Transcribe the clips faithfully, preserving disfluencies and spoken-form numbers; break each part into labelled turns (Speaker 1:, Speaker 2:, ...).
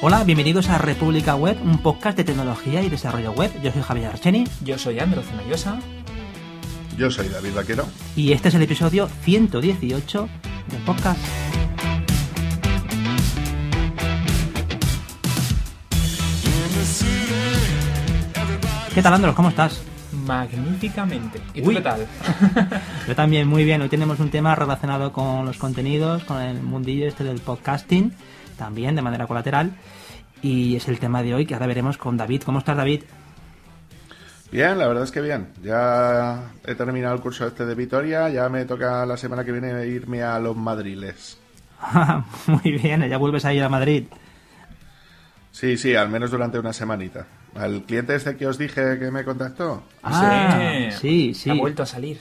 Speaker 1: Hola, bienvenidos a República Web, un podcast de tecnología y desarrollo web. Yo soy Javier Archeni.
Speaker 2: Yo soy Andro Zenallosa.
Speaker 3: Yo soy David Vaquero.
Speaker 1: Y este es el episodio ciento dieciocho del podcast. ¿Qué tal, Andros? ¿Cómo estás?
Speaker 2: Magníficamente. ¿Y tú
Speaker 1: Uy.
Speaker 2: qué tal?
Speaker 1: Yo también, muy bien. Hoy tenemos un tema relacionado con los contenidos, con el mundillo este del podcasting, también de manera colateral. Y es el tema de hoy que ahora veremos con David. ¿Cómo estás, David?
Speaker 3: Bien, la verdad es que bien. Ya he terminado el curso este de Vitoria. Ya me toca la semana que viene irme a los Madriles.
Speaker 1: Muy bien, ya vuelves a ir a Madrid.
Speaker 3: Sí, sí, al menos durante una semanita. ¿Al cliente este que os dije que me contactó?
Speaker 1: Ah, sí, sí.
Speaker 2: Ha vuelto a salir.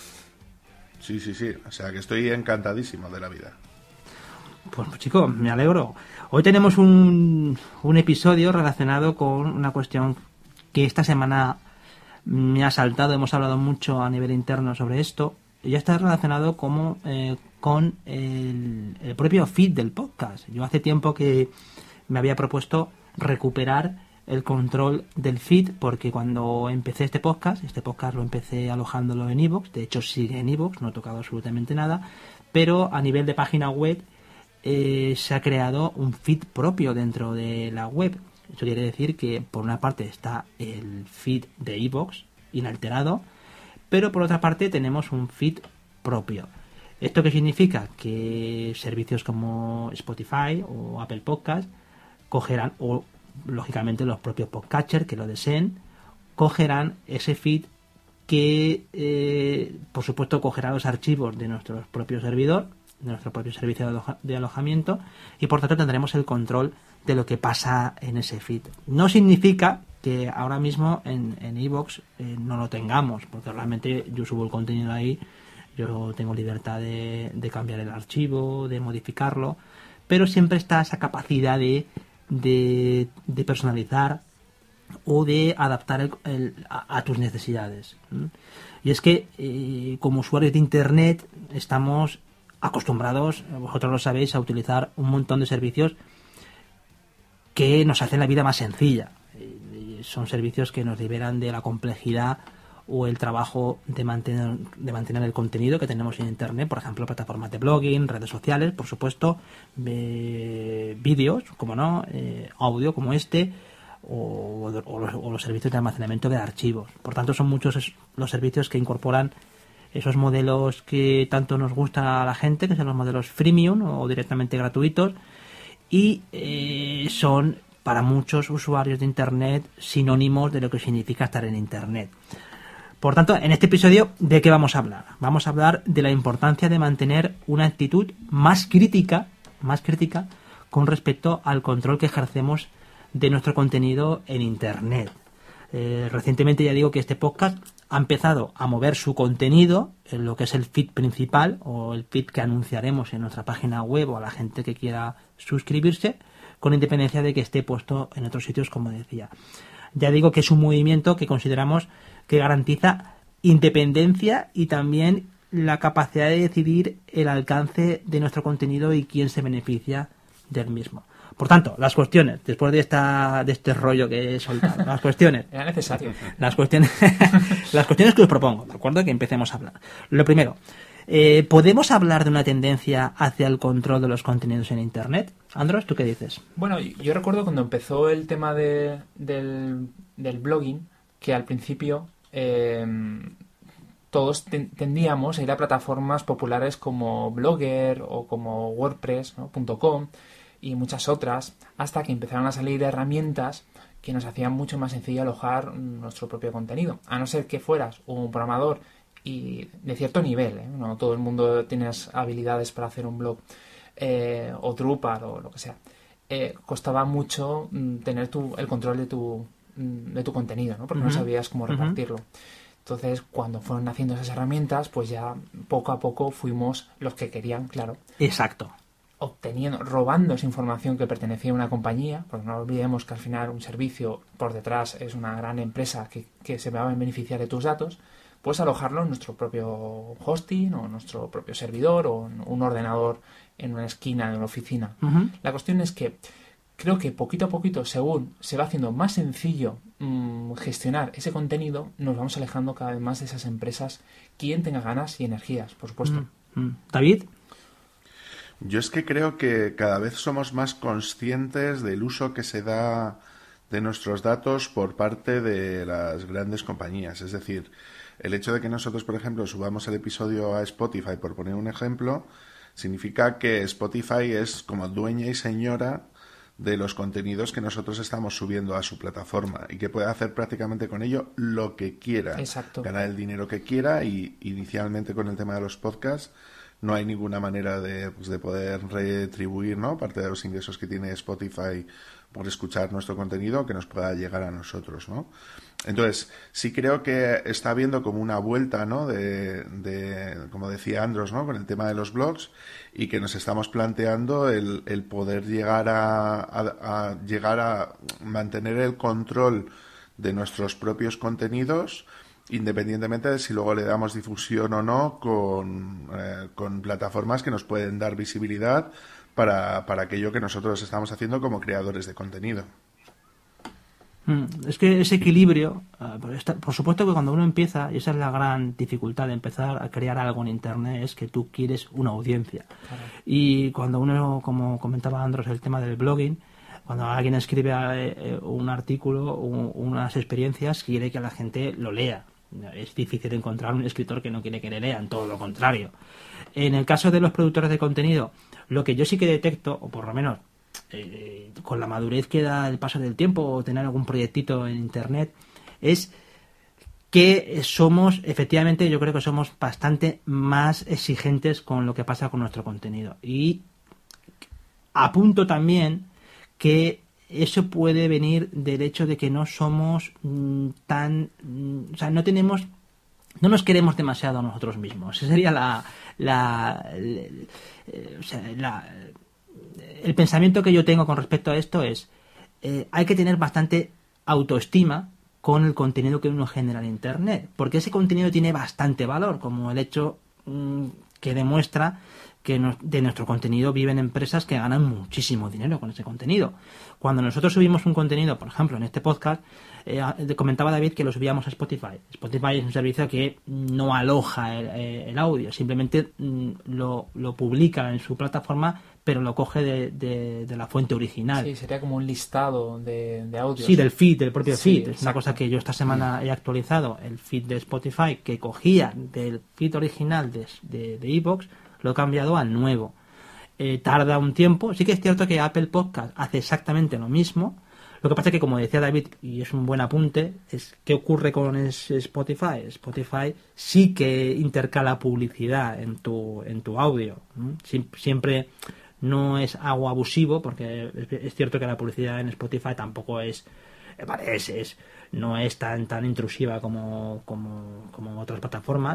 Speaker 3: Sí, sí, sí. O sea que estoy encantadísimo de la vida.
Speaker 1: Pues chicos, me alegro. Hoy tenemos un, un episodio relacionado con una cuestión que esta semana me ha saltado. Hemos hablado mucho a nivel interno sobre esto. Y ya está relacionado como, eh, con el, el propio feed del podcast. Yo hace tiempo que me había propuesto recuperar el control del feed, porque cuando empecé este podcast, este podcast lo empecé alojándolo en iVoox, de hecho sigue en iVoox, no he tocado absolutamente nada, pero a nivel de página web eh, se ha creado un feed propio dentro de la web. Eso quiere decir que por una parte está el feed de iVoox inalterado, pero por otra parte tenemos un feed propio. ¿Esto qué significa? Que servicios como Spotify o Apple Podcast cogerán, o lógicamente los propios podcatchers que lo deseen, cogerán ese feed que eh, por supuesto cogerá los archivos de nuestro propio servidor, de nuestro propio servicio de, aloja- de alojamiento, y por tanto tendremos el control de lo que pasa en ese feed. No significa que ahora mismo en en iVoox eh, no lo tengamos, porque realmente yo subo el contenido ahí, yo tengo libertad de, de cambiar el archivo, de modificarlo, pero siempre está esa capacidad de De, de personalizar o de adaptar el, el, a, a tus necesidades. Y es que eh, como usuarios de internet estamos acostumbrados, vosotros lo sabéis, a utilizar un montón de servicios que nos hacen la vida más sencilla. Eh, son servicios que nos liberan de la complejidad o el trabajo de mantener, de mantener el contenido que tenemos en internet, por ejemplo, plataformas de blogging, redes sociales, por supuesto, eh, vídeos, como no, eh, audio como este, o, o, los, o los servicios de almacenamiento de archivos. Por tanto, son muchos los servicios que incorporan esos modelos que tanto nos gusta a la gente, que son los modelos freemium o directamente gratuitos, y eh, son para muchos usuarios de internet sinónimos de lo que significa estar en internet. Por tanto, en este episodio, ¿de qué vamos a hablar? Vamos a hablar de la importancia de mantener una actitud más crítica, más crítica con respecto al control que ejercemos de nuestro contenido en internet. Eh, recientemente ya digo que este podcast ha empezado a mover su contenido en lo que es el feed principal o el feed que anunciaremos en nuestra página web o a la gente que quiera suscribirse, con independencia de que esté puesto en otros sitios, como decía. Ya digo que es un movimiento que consideramos que garantiza independencia y también la capacidad de decidir el alcance de nuestro contenido y quién se beneficia del mismo. Por tanto, las cuestiones, después de esta de este rollo que he soltado, las cuestiones...
Speaker 2: Era necesario.
Speaker 1: Las cuestiones, las cuestiones que os propongo, ¿de acuerdo? Que empecemos a hablar. Lo primero, eh, ¿podemos hablar de una tendencia hacia el control de los contenidos en Internet? Andros, ¿tú qué dices?
Speaker 2: Bueno, yo recuerdo cuando empezó el tema de, del, del blogging, que al principio eh, todos ten, tendíamos a ir a plataformas populares como Blogger o como WordPress, ¿no? .com y muchas otras, hasta que empezaron a salir herramientas que nos hacían mucho más sencillo alojar nuestro propio contenido. A no ser que fueras un programador y de cierto nivel, ¿eh? No todo el mundo tiene habilidades para hacer un blog, eh, o Drupal o lo que sea. Eh, costaba mucho mm, tener tu, el control de tu de tu contenido, ¿no? Porque uh-huh. no sabías cómo repartirlo. Uh-huh. Entonces, cuando fueron haciendo esas herramientas, pues ya poco a poco fuimos los que querían, claro.
Speaker 1: Exacto.
Speaker 2: Obteniendo, robando esa información que pertenecía a una compañía, porque no olvidemos que al final un servicio por detrás es una gran empresa que, que se va a beneficiar de tus datos, pues alojarlo en nuestro propio hosting o en nuestro propio servidor o en un ordenador en una esquina de una oficina. Uh-huh. La cuestión es que creo que poquito a poquito, según se va haciendo más sencillo mmm, gestionar ese contenido, nos vamos alejando cada vez más de esas empresas. Quien tenga ganas y energías, por supuesto.
Speaker 1: Mm, mm. David.
Speaker 3: Yo es que creo que cada vez somos más conscientes del uso que se da de nuestros datos por parte de las grandes compañías. Es decir, el hecho de que nosotros, por ejemplo, subamos el episodio a Spotify, por poner un ejemplo, significa que Spotify es como dueña y señora de los contenidos que nosotros estamos subiendo a su plataforma y que puede hacer prácticamente con ello lo que quiera.
Speaker 2: Exacto.
Speaker 3: Ganar el dinero que quiera, y inicialmente con el tema de los podcasts no hay ninguna manera de, pues, de poder retribuir, ¿no?, parte de los ingresos que tiene Spotify por escuchar nuestro contenido que nos pueda llegar a nosotros, ¿no? Entonces, sí creo que está habiendo como una vuelta, ¿no?, de, de como decía Andros, ¿no?, con el tema de los blogs, y que nos estamos planteando el, el poder llegar a, a, a llegar a mantener el control de nuestros propios contenidos, independientemente de si luego le damos difusión o no con, eh, con plataformas que nos pueden dar visibilidad para, para aquello que nosotros estamos haciendo como creadores de contenido.
Speaker 1: Es que ese equilibrio, por supuesto que cuando uno empieza, y esa es la gran dificultad de empezar a crear algo en Internet, es que tú quieres una audiencia. Claro. Y cuando uno, como comentaba Andros, el tema del blogging, cuando alguien escribe un artículo, unas experiencias, quiere que la gente lo lea. Es difícil encontrar un escritor que no quiere que le lean, todo lo contrario. En el caso de los productores de contenido, lo que yo sí que detecto, o por lo menos eh, con la madurez que da el paso del tiempo o tener algún proyectito en Internet, es que somos, efectivamente, yo creo que somos bastante más exigentes con lo que pasa con nuestro contenido. Y apunto también que eso puede venir del hecho de que no somos mmm, tan... Mmm, o sea, no tenemos... No nos queremos demasiado a nosotros mismos. Ese sería la... la, la, o sea, la el pensamiento que yo tengo con respecto a esto es... Eh, hay que tener bastante autoestima con el contenido que uno genera en Internet. Porque ese contenido tiene bastante valor, como el hecho mmm, que demuestra que no, de nuestro contenido viven empresas que ganan muchísimo dinero con ese contenido. Cuando nosotros subimos un contenido, por ejemplo, en este podcast, eh, comentaba David que lo subíamos a Spotify. Spotify es un servicio que no aloja el, el audio, simplemente mm, lo, lo publica en su plataforma, pero lo coge de, de, de la fuente original.
Speaker 2: Sí, sería como un listado de, de audios.
Speaker 1: Sí, del feed, del propio
Speaker 2: sí,
Speaker 1: feed. Es una cosa que yo esta semana he actualizado, el feed de Spotify, que cogía del feed original de de, de iVoox, lo he cambiado al nuevo. Eh, tarda un tiempo. Sí que es cierto que Apple Podcast hace exactamente lo mismo. Lo que pasa es que, como decía David, y es un buen apunte, es ¿qué ocurre con Spotify? Spotify sí que intercala publicidad en tu, en tu audio. ¿no? Siempre no es algo abusivo, porque es cierto que la publicidad en Spotify tampoco es... Vale, es, es no es tan, tan intrusiva como, como, como otras plataformas.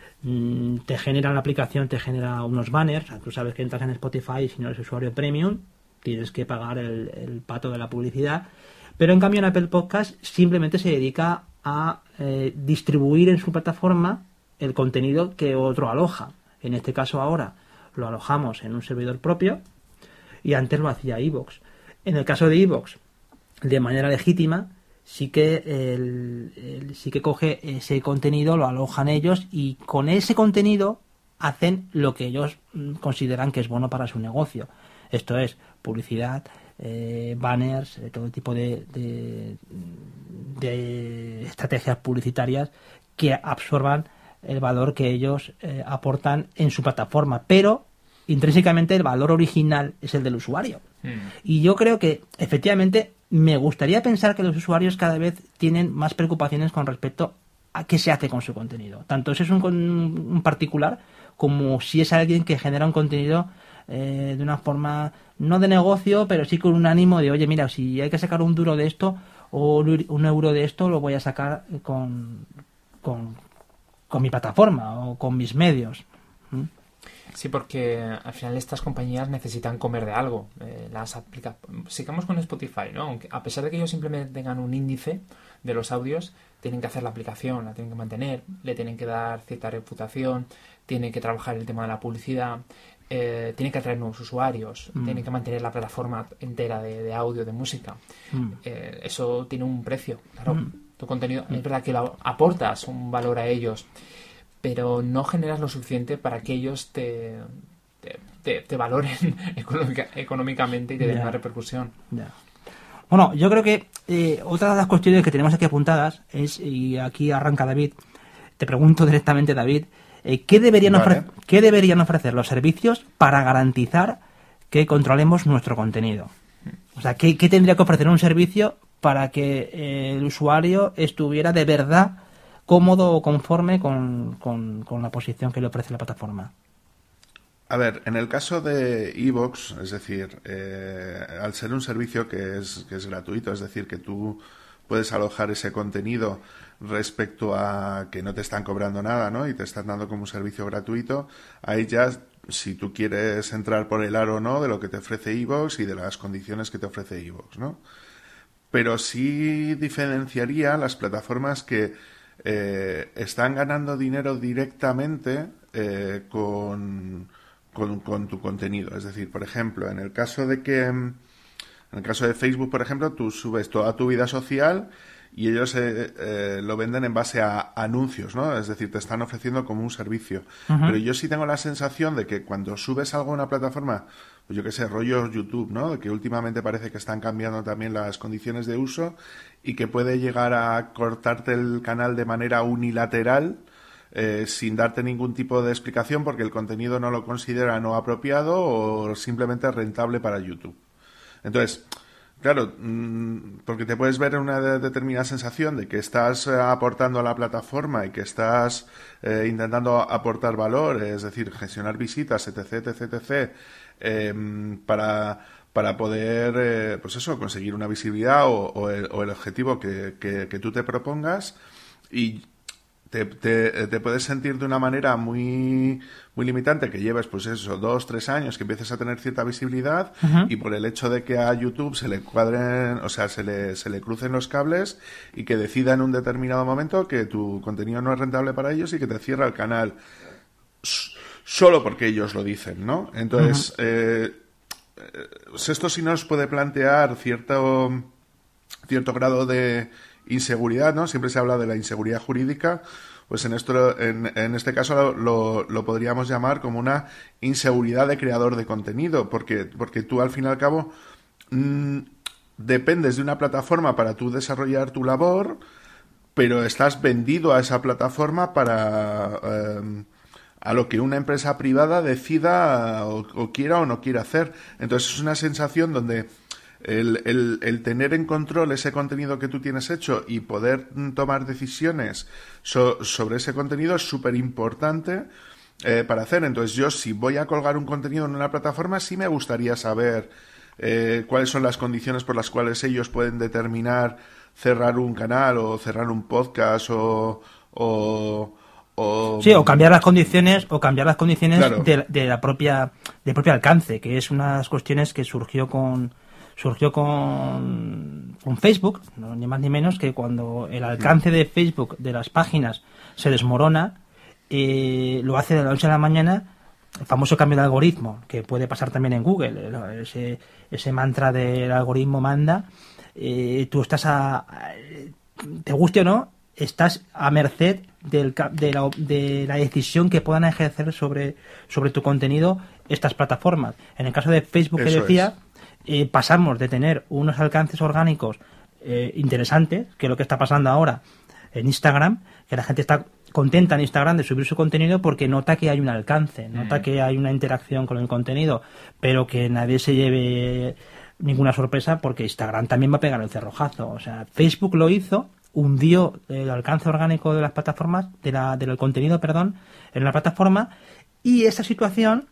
Speaker 1: Te genera la aplicación, te genera unos banners. O sea, tú sabes que entras en Spotify y si no eres usuario premium tienes que pagar el, el pato de la publicidad, pero en cambio en Apple Podcast simplemente se dedica a eh, distribuir en su plataforma el contenido que otro aloja. En este caso ahora lo alojamos en un servidor propio y antes lo hacía iVoox. En el caso de iVoox, de manera legítima, sí que el, el, sí que coge ese contenido, lo alojan ellos y con ese contenido hacen lo que ellos consideran que es bueno para su negocio. Esto es publicidad, eh, banners, eh, todo tipo de, de, de estrategias publicitarias que absorban el valor que ellos eh, aportan en su plataforma, pero intrínsecamente el valor original es el del usuario. Mm. Y yo creo que efectivamente me gustaría pensar que los usuarios cada vez tienen más preocupaciones con respecto a qué se hace con su contenido. Tanto si es un, un particular como si es alguien que genera un contenido eh, de una forma, no de negocio, pero sí con un ánimo de, oye, mira, si hay que sacar un duro de esto o un euro de esto, lo voy a sacar con, con, con mi plataforma o con mis medios. ¿Mm?
Speaker 2: Sí, porque al final estas compañías necesitan comer de algo. Eh, las aplica... Sigamos con Spotify, ¿no? Aunque, a pesar de que ellos simplemente tengan un índice de los audios, tienen que hacer la aplicación, la tienen que mantener, le tienen que dar cierta reputación, tienen que trabajar el tema de la publicidad, eh, tienen que atraer nuevos usuarios, mm. tienen que mantener la plataforma entera de, de audio, de música. Mm. Eh, eso tiene un precio, claro. Mm. Tu contenido, mm. es verdad que lo aportas un valor a ellos, pero no generas lo suficiente para que ellos te, te, te, te valoren económica, económicamente y te den yeah. una repercusión.
Speaker 1: Yeah. Bueno, yo creo que eh, otra de las cuestiones que tenemos aquí apuntadas es, y aquí arranca David, te pregunto directamente, David, eh, ¿qué, deberían vale. ofre- ¿qué deberían ofrecer los servicios para garantizar que controlemos nuestro contenido? O sea, ¿qué, qué tendría que ofrecer un servicio para que eh, el usuario estuviera de verdad cómodo o conforme con, con, con la posición que le ofrece la plataforma?
Speaker 3: A ver, en el caso de iVoox, es decir, eh, al ser un servicio que es, que es gratuito, es decir, que tú puedes alojar ese contenido respecto a que no te están cobrando nada, ¿no? Y te están dando como un servicio gratuito, ahí ya, si tú quieres entrar por el aro o no de lo que te ofrece iVoox y de las condiciones que te ofrece iVoox, ¿no? Pero sí diferenciaría las plataformas que Eh, están ganando dinero directamente eh, con, con, con tu contenido. Es decir, por ejemplo, en el caso de que en el caso de Facebook, por ejemplo, tú subes toda tu vida social y ellos eh, eh, lo venden en base a anuncios, ¿no? Es decir, te están ofreciendo como un servicio. Uh-huh. Pero yo sí tengo la sensación de que cuando subes algo a una plataforma, pues yo qué sé, rollo YouTube, ¿no? Que últimamente parece que están cambiando también las condiciones de uso y que puede llegar a cortarte el canal de manera unilateral eh, sin darte ningún tipo de explicación porque el contenido no lo considera no apropiado o simplemente rentable para YouTube. Entonces, claro, porque te puedes ver en una determinada sensación de que estás aportando a la plataforma y que estás eh, intentando aportar valor, es decir, gestionar visitas, etc, etc, etc, eh, para, para poder, eh, pues eso, conseguir una visibilidad o, o, el, o el objetivo que, que, que tú te propongas y Te, te, te puedes sentir de una manera muy muy limitante que lleves, pues eso, dos, tres años, que empieces a tener cierta visibilidad uh-huh. y por el hecho de que a YouTube se le cuadren, o sea, se le, se le crucen los cables y que decida en un determinado momento que tu contenido no es rentable para ellos y que te cierra el canal solo porque ellos lo dicen, ¿no? Entonces, uh-huh. eh, pues esto sí nos puede plantear cierto cierto grado de inseguridad, ¿no? Siempre se habla de la inseguridad jurídica, pues en esto, en, en este caso lo, lo, lo podríamos llamar como una inseguridad de creador de contenido, porque, porque tú al fin y al cabo mmm, dependes de una plataforma para tú desarrollar tu labor, pero estás vendido a esa plataforma para eh, a lo que una empresa privada decida o, o quiera o no quiera hacer. Entonces es una sensación donde El, el, el tener en control ese contenido que tú tienes hecho y poder tomar decisiones so, sobre ese contenido es súper importante eh, para hacer. Entonces yo, si voy a colgar un contenido en una plataforma, sí me gustaría saber eh, cuáles son las condiciones por las cuales ellos pueden determinar cerrar un canal o cerrar un podcast o... o O...
Speaker 1: Sí, o cambiar las condiciones o cambiar las condiciones claro. de, de la propia de propio alcance, que es una de las cuestiones que surgió con surgió con, con Facebook, no, ni más ni menos que cuando el alcance de Facebook de las páginas se desmorona, eh, lo hace de la noche a la mañana, el famoso cambio de algoritmo, que puede pasar también en Google, ese, ese mantra del algoritmo manda, eh, tú estás a, a, te guste o no, estás a merced del, de, la, de la decisión que puedan ejercer sobre, sobre tu contenido estas plataformas. En el caso de Facebook, Eso que decía... Es. Eh, pasamos de tener unos alcances orgánicos eh, interesantes, que es lo que está pasando ahora en Instagram, que la gente está contenta en Instagram de subir su contenido porque nota que hay un alcance, nota mm. que hay una interacción con el contenido, pero que nadie se lleve ninguna sorpresa porque Instagram también va a pegar el cerrojazo. O sea, Facebook lo hizo, hundió el alcance orgánico de las plataformas, de la, del contenido, perdón, en la plataforma, y esta situación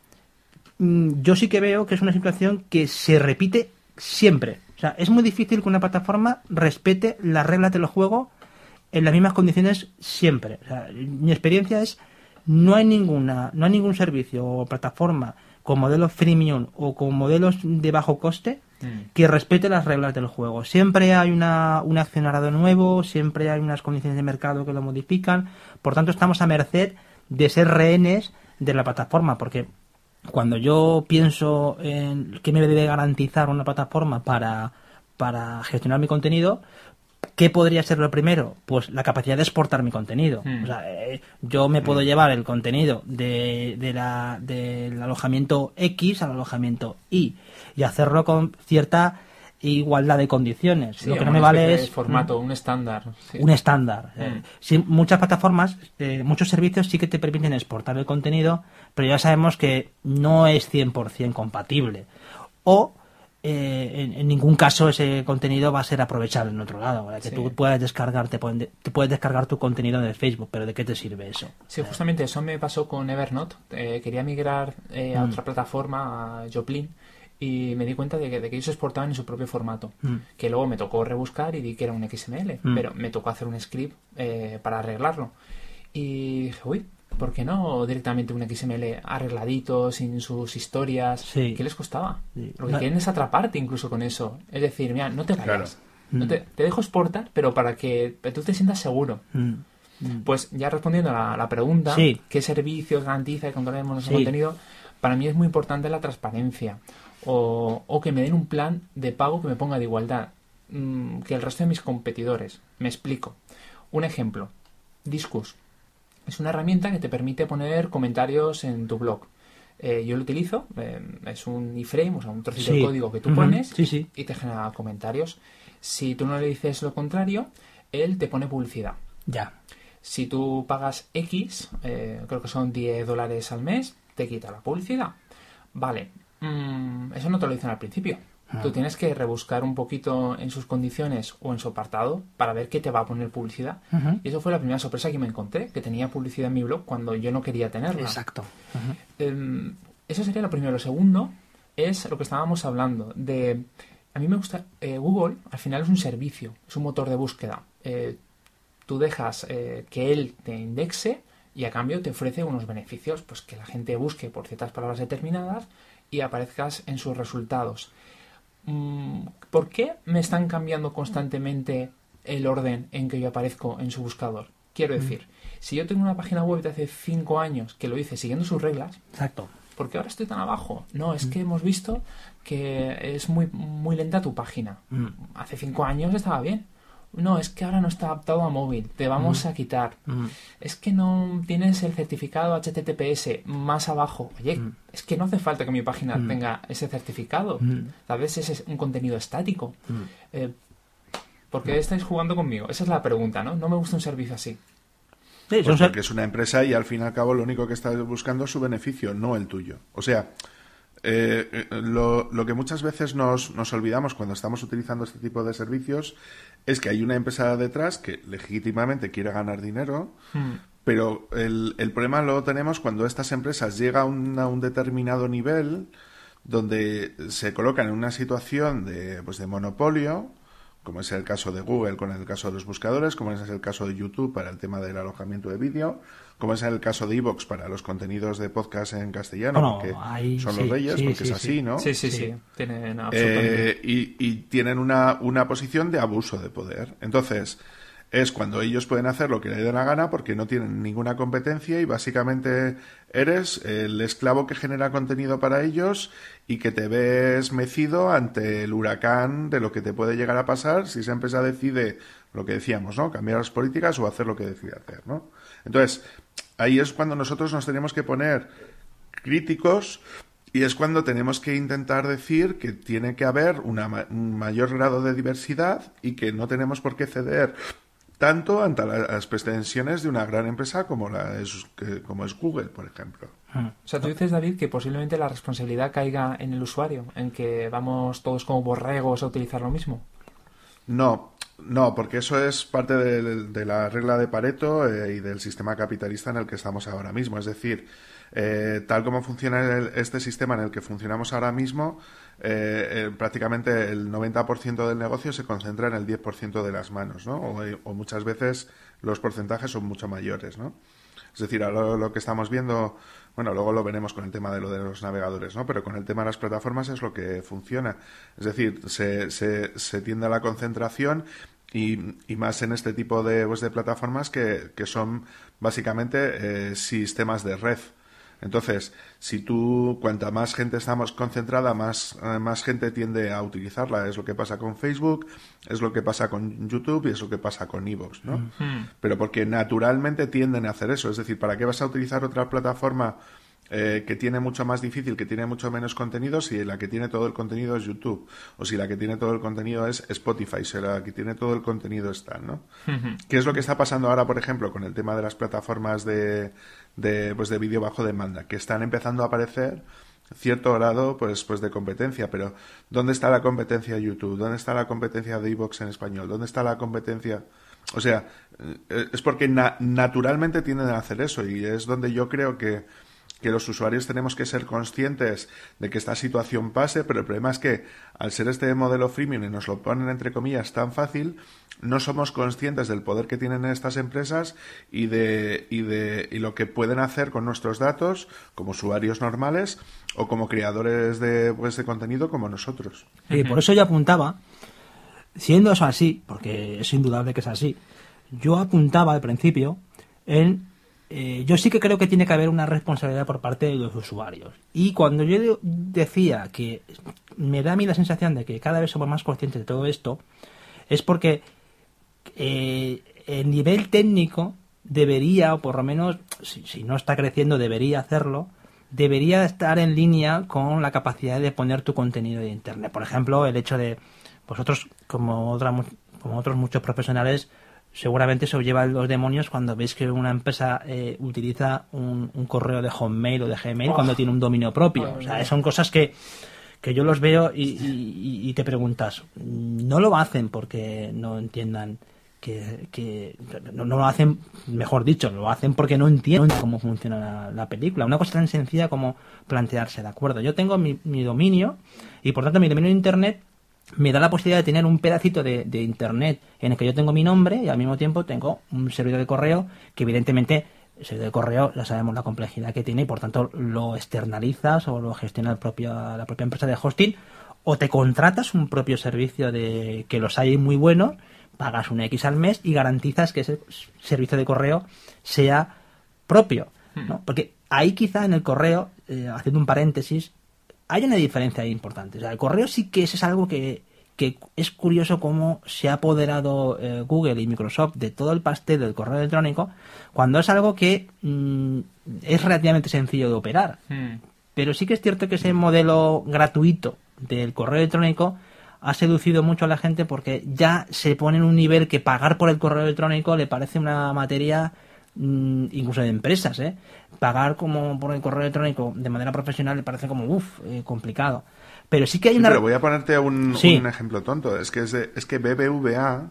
Speaker 1: yo sí que veo que es una situación que se repite siempre. O sea, es muy difícil que una plataforma respete las reglas del juego en las mismas condiciones siempre. O sea, mi experiencia es no hay ninguna, no hay ningún servicio o plataforma con modelos freemium o con modelos de bajo coste mm. que respete las reglas del juego. Siempre hay una, un accionariado nuevo, siempre hay unas condiciones de mercado que lo modifican, por tanto estamos a merced de ser rehenes de la plataforma, porque cuando yo pienso en qué me debe garantizar una plataforma para, para gestionar mi contenido, ¿qué podría ser lo primero? Pues la capacidad de exportar mi contenido. Mm. O sea, eh, yo me puedo mm. llevar el contenido de, de la, del alojamiento X al alojamiento Y y hacerlo con cierta igualdad de condiciones.
Speaker 2: Sí,
Speaker 1: lo que no me vale es
Speaker 2: formato, mm, un estándar. Sí.
Speaker 1: Un estándar. Mm. Eh, sí, muchas plataformas, eh, muchos servicios sí que te permiten exportar el contenido, pero ya sabemos que no es cien por ciento compatible. O Eh, en, en ningún caso ese contenido va a ser aprovechable en otro lado, ¿verdad? Que sí. tú puedas descargar te, pueden, te puedes descargar tu contenido de Facebook, pero ¿de qué te sirve eso?
Speaker 2: Sí, justamente eso me pasó con Evernote. Eh, quería migrar eh, a mm. otra plataforma, a Joplin, y me di cuenta de que, de que ellos exportaban en su propio formato, mm. que luego me tocó rebuscar y vi que era un X M L, mm. pero me tocó hacer un script eh, para arreglarlo y dije, uy, ¿por qué no directamente un X M L arregladito, sin sus historias? Sí. ¿Qué les costaba? Sí. Lo que no. quieren es atraparte incluso con eso. Es decir, mira, no te vayas. Claro. No te, te dejo exportar, pero para que tú te sientas seguro. Mm. Mm. Pues ya respondiendo a la, la pregunta, sí. ¿qué servicios garantiza y controlemos nuestro sí. contenido? Para mí es muy importante la transparencia. O, o que me den un plan de pago que me ponga de igualdad mmm, que el resto de mis competidores. Me explico. Un ejemplo. Disqus. Es una herramienta que te permite poner comentarios en tu blog. Eh, yo lo utilizo, eh, es un iframe, o sea, un trocito sí. de código que tú uh-huh. pones
Speaker 1: sí, sí.
Speaker 2: y te genera comentarios. Si tú no le dices lo contrario, él te pone publicidad.
Speaker 1: Ya.
Speaker 2: Si tú pagas X, eh, creo que son diez dólares al mes, te quita la publicidad. Vale, mm, eso no te lo dicen al principio. Tú tienes que rebuscar un poquito en sus condiciones o en su apartado para ver qué te va a poner publicidad. Uh-huh. Y eso fue la primera sorpresa que me encontré, que tenía publicidad en mi blog cuando yo no quería tenerla.
Speaker 1: Exacto. Uh-huh.
Speaker 2: Eh, eso sería lo primero. Lo segundo es lo que estábamos hablando de... A mí me gusta... Eh, Google al final es un servicio, es un motor de búsqueda. Eh, tú dejas eh, que él te indexe y a cambio te ofrece unos beneficios, pues que la gente busque por ciertas palabras determinadas y aparezcas en sus resultados. ¿Por qué me están cambiando constantemente el orden en que yo aparezco en su buscador? Quiero decir, mm. si yo tengo una página web de hace cinco años que lo hice siguiendo sus reglas,
Speaker 1: exacto.
Speaker 2: ¿por qué ahora estoy tan abajo? No, es mm. que hemos visto que es muy, muy lenta tu página. Mm. Hace cinco años estaba bien. No, es que ahora no está adaptado a móvil, te vamos mm. a quitar. Mm. Es que no tienes el certificado H T T P S más abajo. Oye, mm. es que no hace falta que mi página mm. tenga ese certificado. Mm. Tal vez ese es un contenido estático. Mm. Eh, ¿Por qué mm. estáis jugando conmigo? Esa es la pregunta, ¿no? No me gusta un servicio así.
Speaker 3: Sí, pues porque es una empresa y al fin y al cabo lo único que estás buscando es su beneficio, no el tuyo. O sea... Eh, lo, lo que muchas veces nos, nos olvidamos cuando estamos utilizando este tipo de servicios es que hay una empresa detrás que legítimamente quiere ganar dinero, mm. pero el, el problema lo tenemos cuando estas empresas llegan a un, a un determinado nivel donde se colocan en una situación de, pues de monopolio, como es el caso de Google con el caso de los buscadores, como es el caso de YouTube para el tema del alojamiento de vídeo, como es el caso de iVoox para los contenidos de podcast en castellano, bueno, porque ahí, son sí, los reyes, sí, porque sí, es así,
Speaker 2: sí.
Speaker 3: ¿no?
Speaker 2: Sí, sí, sí. sí. Tienen
Speaker 3: eh, y, y tienen una, una posición de abuso de poder. Entonces, es cuando ellos pueden hacer lo que les dé la gana porque no tienen ninguna competencia y básicamente eres el esclavo que genera contenido para ellos y que te ves mecido ante el huracán de lo que te puede llegar a pasar si esa empresa decide lo que decíamos, ¿no? Cambiar las políticas o hacer lo que decide hacer, ¿no? Entonces, ahí es cuando nosotros nos tenemos que poner críticos y es cuando tenemos que intentar decir que tiene que haber una, un mayor grado de diversidad y que no tenemos por qué ceder tanto ante las pretensiones de una gran empresa como la es, que, como es Google, por ejemplo.
Speaker 2: O sea, tú dices, David, que posiblemente la responsabilidad caiga en el usuario, en que vamos todos como borregos a utilizar lo mismo.
Speaker 3: No, no, porque eso es parte de, de la regla de Pareto eh, y del sistema capitalista en el que estamos ahora mismo. Es decir, eh, tal como funciona el, este sistema en el que funcionamos ahora mismo, eh, eh, prácticamente el noventa por ciento del negocio se concentra en el diez por ciento de las manos, ¿no? O, o muchas veces los porcentajes son mucho mayores, ¿no? Es decir, ahora lo, lo que estamos viendo, bueno, luego lo veremos con el tema de lo de los navegadores, ¿no? Pero con el tema de las plataformas es lo que funciona. Es decir, se, se, se tiende a la concentración y, y más en este tipo de, pues, de plataformas que, que son básicamente eh, sistemas de red. Entonces, si tú, cuanta más gente estamos concentrada, más, eh, más gente tiende a utilizarla. Es lo que pasa con Facebook, es lo que pasa con YouTube y es lo que pasa con iVoox, ¿no? Mm. Pero porque naturalmente tienden a hacer eso. Es decir, ¿para qué vas a utilizar otra plataforma eh, que tiene mucho más difícil, que tiene mucho menos contenido, si la que tiene todo el contenido es YouTube? O si la que tiene todo el contenido es Spotify, si la que tiene todo el contenido está, ¿no? Uh-huh. ¿Qué es lo que está pasando ahora, por ejemplo, con el tema de las plataformas de, de, pues de vídeo bajo demanda? Que están empezando a aparecer cierto grado pues, pues de competencia, pero ¿dónde está la competencia de YouTube? ¿Dónde está la competencia de iVoox en español? ¿Dónde está la competencia...? O sea, es porque na- naturalmente tienden a hacer eso y es donde yo creo que que los usuarios tenemos que ser conscientes de que esta situación pase, pero el problema es que al ser este modelo freemium y nos lo ponen entre comillas tan fácil, no somos conscientes del poder que tienen estas empresas y de y de y lo que pueden hacer con nuestros datos como usuarios normales o como creadores de, pues, de contenido como nosotros.
Speaker 1: Y por eso yo apuntaba, siendo eso así, porque es indudable que es así, yo apuntaba al principio en Eh, yo sí que creo que tiene que haber una responsabilidad por parte de los usuarios. Y cuando yo de- decía que me da a mí la sensación de que cada vez somos más conscientes de todo esto, es porque eh, el nivel técnico debería, o por lo menos, si, si no está creciendo, debería hacerlo, debería estar en línea con la capacidad de poner tu contenido de Internet. Por ejemplo, el hecho de vosotros, como, otra, como otros muchos profesionales, seguramente se os lleva los demonios cuando veis que una empresa eh, utiliza un, un correo de Hotmail o de Gmail oh. cuando tiene un dominio propio. O sea, son cosas que, que yo los veo y, y, y te preguntas, no lo hacen porque no entiendan que, que no, no lo hacen, mejor dicho, lo hacen porque no entienden cómo funciona la, la película. Una cosa tan sencilla como plantearse, ¿de acuerdo? Yo tengo mi, mi dominio y por tanto mi dominio de Internet me da la posibilidad de tener un pedacito de, de Internet en el que yo tengo mi nombre y al mismo tiempo tengo un servidor de correo que evidentemente el servidor de correo ya sabemos la complejidad que tiene y por tanto lo externalizas o lo gestiona el propio, la propia empresa de hosting o te contratas un propio servicio de que los hay muy buenos, pagas un X al mes y garantizas que ese servicio de correo sea propio, ¿no? Porque ahí quizá en el correo, eh, haciendo un paréntesis, hay una diferencia importante. O sea, el correo sí que es algo que, que es curioso cómo se ha apoderado eh, Google y Microsoft de todo el pastel del correo electrónico, cuando es algo que mmm, es relativamente sencillo de operar. Mm. Pero sí que es cierto que ese modelo gratuito del correo electrónico ha seducido mucho a la gente porque ya se pone en un nivel que pagar por el correo electrónico le parece una materia incluso de empresas, ¿eh? Pagar como por el correo electrónico de manera profesional le parece como uff, eh, complicado. Pero sí que hay
Speaker 3: sí,
Speaker 1: una...
Speaker 3: Pero voy a ponerte un,
Speaker 1: sí.
Speaker 3: un ejemplo tonto. Es que es, de, es que B B V A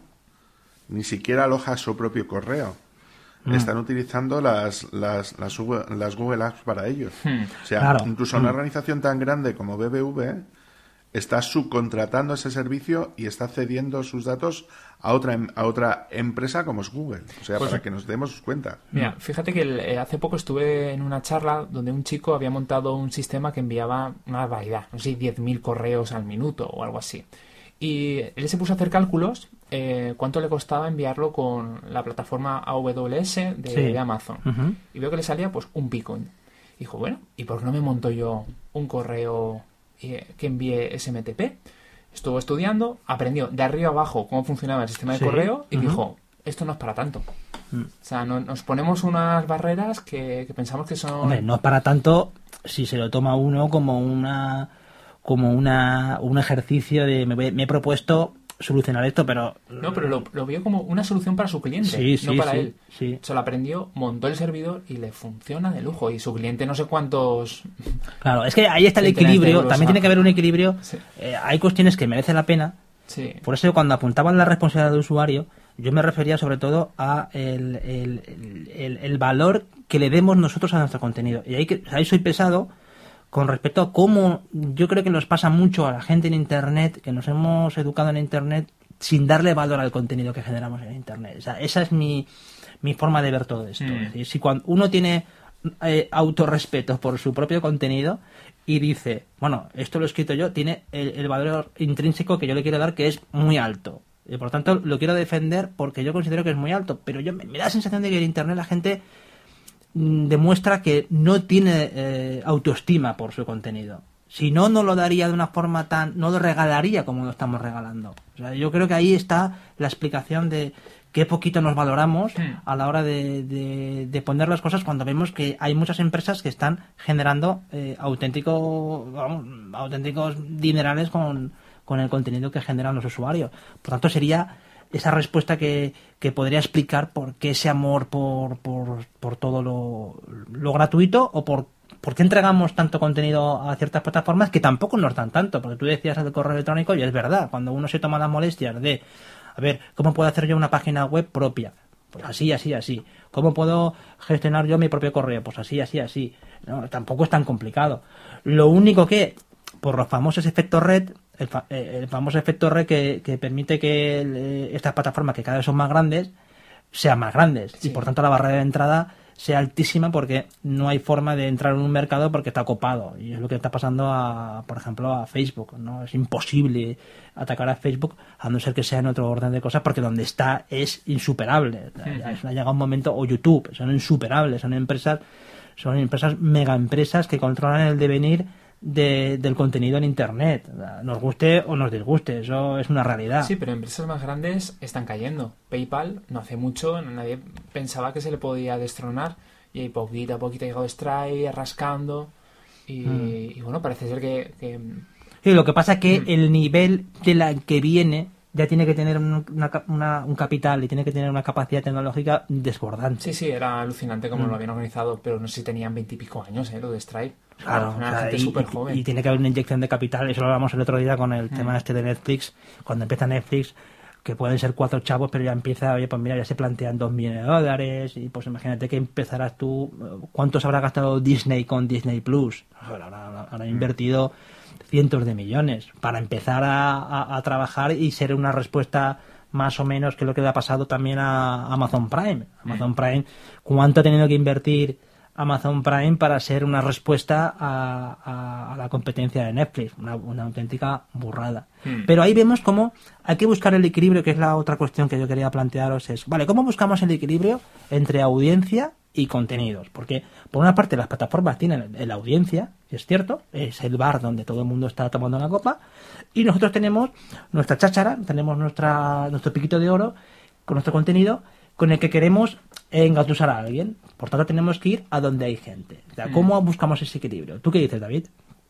Speaker 3: ni siquiera aloja su propio correo. Mm. Están utilizando las, las, las, las Google Apps para ellos. Mm. O sea, claro. incluso mm. una organización tan grande como B B V está subcontratando ese servicio y está cediendo sus datos a otra a otra empresa como es Google. O sea, pues, para que nos demos cuenta.
Speaker 2: Mira, fíjate que el, eh, hace poco estuve en una charla donde un chico había montado un sistema que enviaba una barbaridad, no sé, diez mil correos al minuto o algo así. Y él se puso a hacer cálculos, eh, cuánto le costaba enviarlo con la plataforma A W S de, sí. de Amazon. Uh-huh. Y veo que le salía pues un Bitcoin. Dijo, bueno, ¿y por qué no me monto yo un correo que envíe S M T P? Estuvo estudiando, aprendió de arriba abajo cómo funcionaba el sistema de sí. correo y uh-huh. dijo, esto no es para tanto. Uh-huh. O sea, no, nos ponemos unas barreras que, que pensamos que son...
Speaker 1: Hombre, no es para tanto si se lo toma uno como una como una un ejercicio de me, me he propuesto solucionar esto, pero...
Speaker 2: No, pero lo, lo vio como una solución para su cliente,
Speaker 1: sí, sí,
Speaker 2: no para
Speaker 1: sí,
Speaker 2: él.
Speaker 1: Sí.
Speaker 2: Se lo aprendió, montó el servidor y le funciona de lujo. Y su cliente no sé cuántos...
Speaker 1: Claro, es que ahí está el equilibrio. También tiene que haber un equilibrio. Sí. Eh, hay cuestiones que merecen la pena. Sí. Por eso cuando apuntaban la responsabilidad del usuario, yo me refería sobre todo a el, el, el, el, el valor que le demos nosotros a nuestro contenido. Y ahí, que, ahí soy pesado con respecto a cómo yo creo que nos pasa mucho a la gente en Internet, que nos hemos educado en Internet sin darle valor al contenido que generamos en Internet. O sea, esa es mi, mi forma de ver todo esto. Mm. Es decir, si cuando uno tiene eh, autorrespeto por su propio contenido y dice, bueno, esto lo he escrito yo, tiene el, el valor intrínseco que yo le quiero dar, que es muy alto. Y por tanto, lo quiero defender porque yo considero que es muy alto. Pero yo me, me da la sensación de que en Internet la gente mm, demuestra que no tiene eh, autoestima por su contenido. Si no, no lo daría de una forma tan... no lo regalaría como lo estamos regalando. O sea, yo creo que ahí está la explicación de qué poquito nos valoramos a la hora de, de, de poner las cosas cuando vemos que hay muchas empresas que están generando eh, auténtico, vamos, auténticos dinerales con, con el contenido que generan los usuarios. Por tanto, sería esa respuesta que, que podría explicar por qué ese amor por, por, por todo lo, lo gratuito o por ¿por qué entregamos tanto contenido a ciertas plataformas que tampoco nos dan tanto? Porque tú decías el correo electrónico y es verdad, cuando uno se toma las molestias de, a ver, ¿cómo puedo hacer yo una página web propia? Pues así, así, así. ¿Cómo puedo gestionar yo mi propio correo? Pues así, así, así. No, tampoco es tan complicado. Lo único que, por los famosos efectos red, el, fa el famoso efecto red que, que permite que el, estas plataformas, que cada vez son más grandes, sean más grandes. Sí. Y por tanto la barrera de entrada sea altísima porque no hay forma de entrar en un mercado porque está copado. Y es lo que está pasando, a, por ejemplo, a Facebook, ¿no? Es imposible atacar a Facebook a no ser que sea en otro orden de cosas porque donde está es insuperable. Uh-huh. Ha llegado un momento, o YouTube, son insuperables, son empresas, son empresas mega empresas que controlan el devenir de, del contenido en Internet. Nos guste o nos disguste, eso es una realidad.
Speaker 2: Sí, pero empresas más grandes están cayendo. PayPal no hace mucho, nadie pensaba que se le podía destronar y ahí poquito a poquito ha llegado Stripe rascando y, mm. y bueno, parece ser que... que...
Speaker 1: Sí, lo que pasa es que mm. el nivel de la que viene ya tiene que tener una, una, un capital y tiene que tener una capacidad tecnológica desbordante.
Speaker 2: Sí, sí, era alucinante como mm. lo habían organizado, pero no sé si tenían veintipico años, ¿eh? Lo de Stripe.
Speaker 1: Claro,
Speaker 2: una
Speaker 1: o sea,
Speaker 2: gente
Speaker 1: y,
Speaker 2: súper joven.
Speaker 1: Y, y tiene que haber una inyección de capital. Eso lo hablamos el otro día con el mm. tema este de Netflix. Cuando empieza Netflix, que pueden ser cuatro chavos, pero ya empieza, oye, pues mira, ya se plantean dos millones de dólares. Y pues imagínate que empezarás tú. ¿Cuántos habrá gastado Disney con Disney Plus? Ahora, ahora, ahora mm. invertido cientos de millones para empezar a, a, a trabajar y ser una respuesta más o menos que lo que le ha pasado también a Amazon Prime. Amazon Prime, ¿cuánto ha tenido que invertir Amazon Prime para ser una respuesta a, a, a la competencia de Netflix? Una, una auténtica burrada. Mm. Pero ahí vemos cómo hay que buscar el equilibrio, que es la otra cuestión que yo quería plantearos. Es, vale, ¿cómo buscamos el equilibrio entre audiencia y contenidos? Porque, por una parte, las plataformas tienen la audiencia, es cierto, es el bar donde todo el mundo está tomando una copa, y nosotros tenemos nuestra cháchara, tenemos nuestra nuestro piquito de oro con nuestro contenido, con el que queremos engatusar a alguien. Por tanto, tenemos que ir a donde hay gente. O sea, ¿cómo buscamos ese equilibrio? ¿Tú qué dices, David?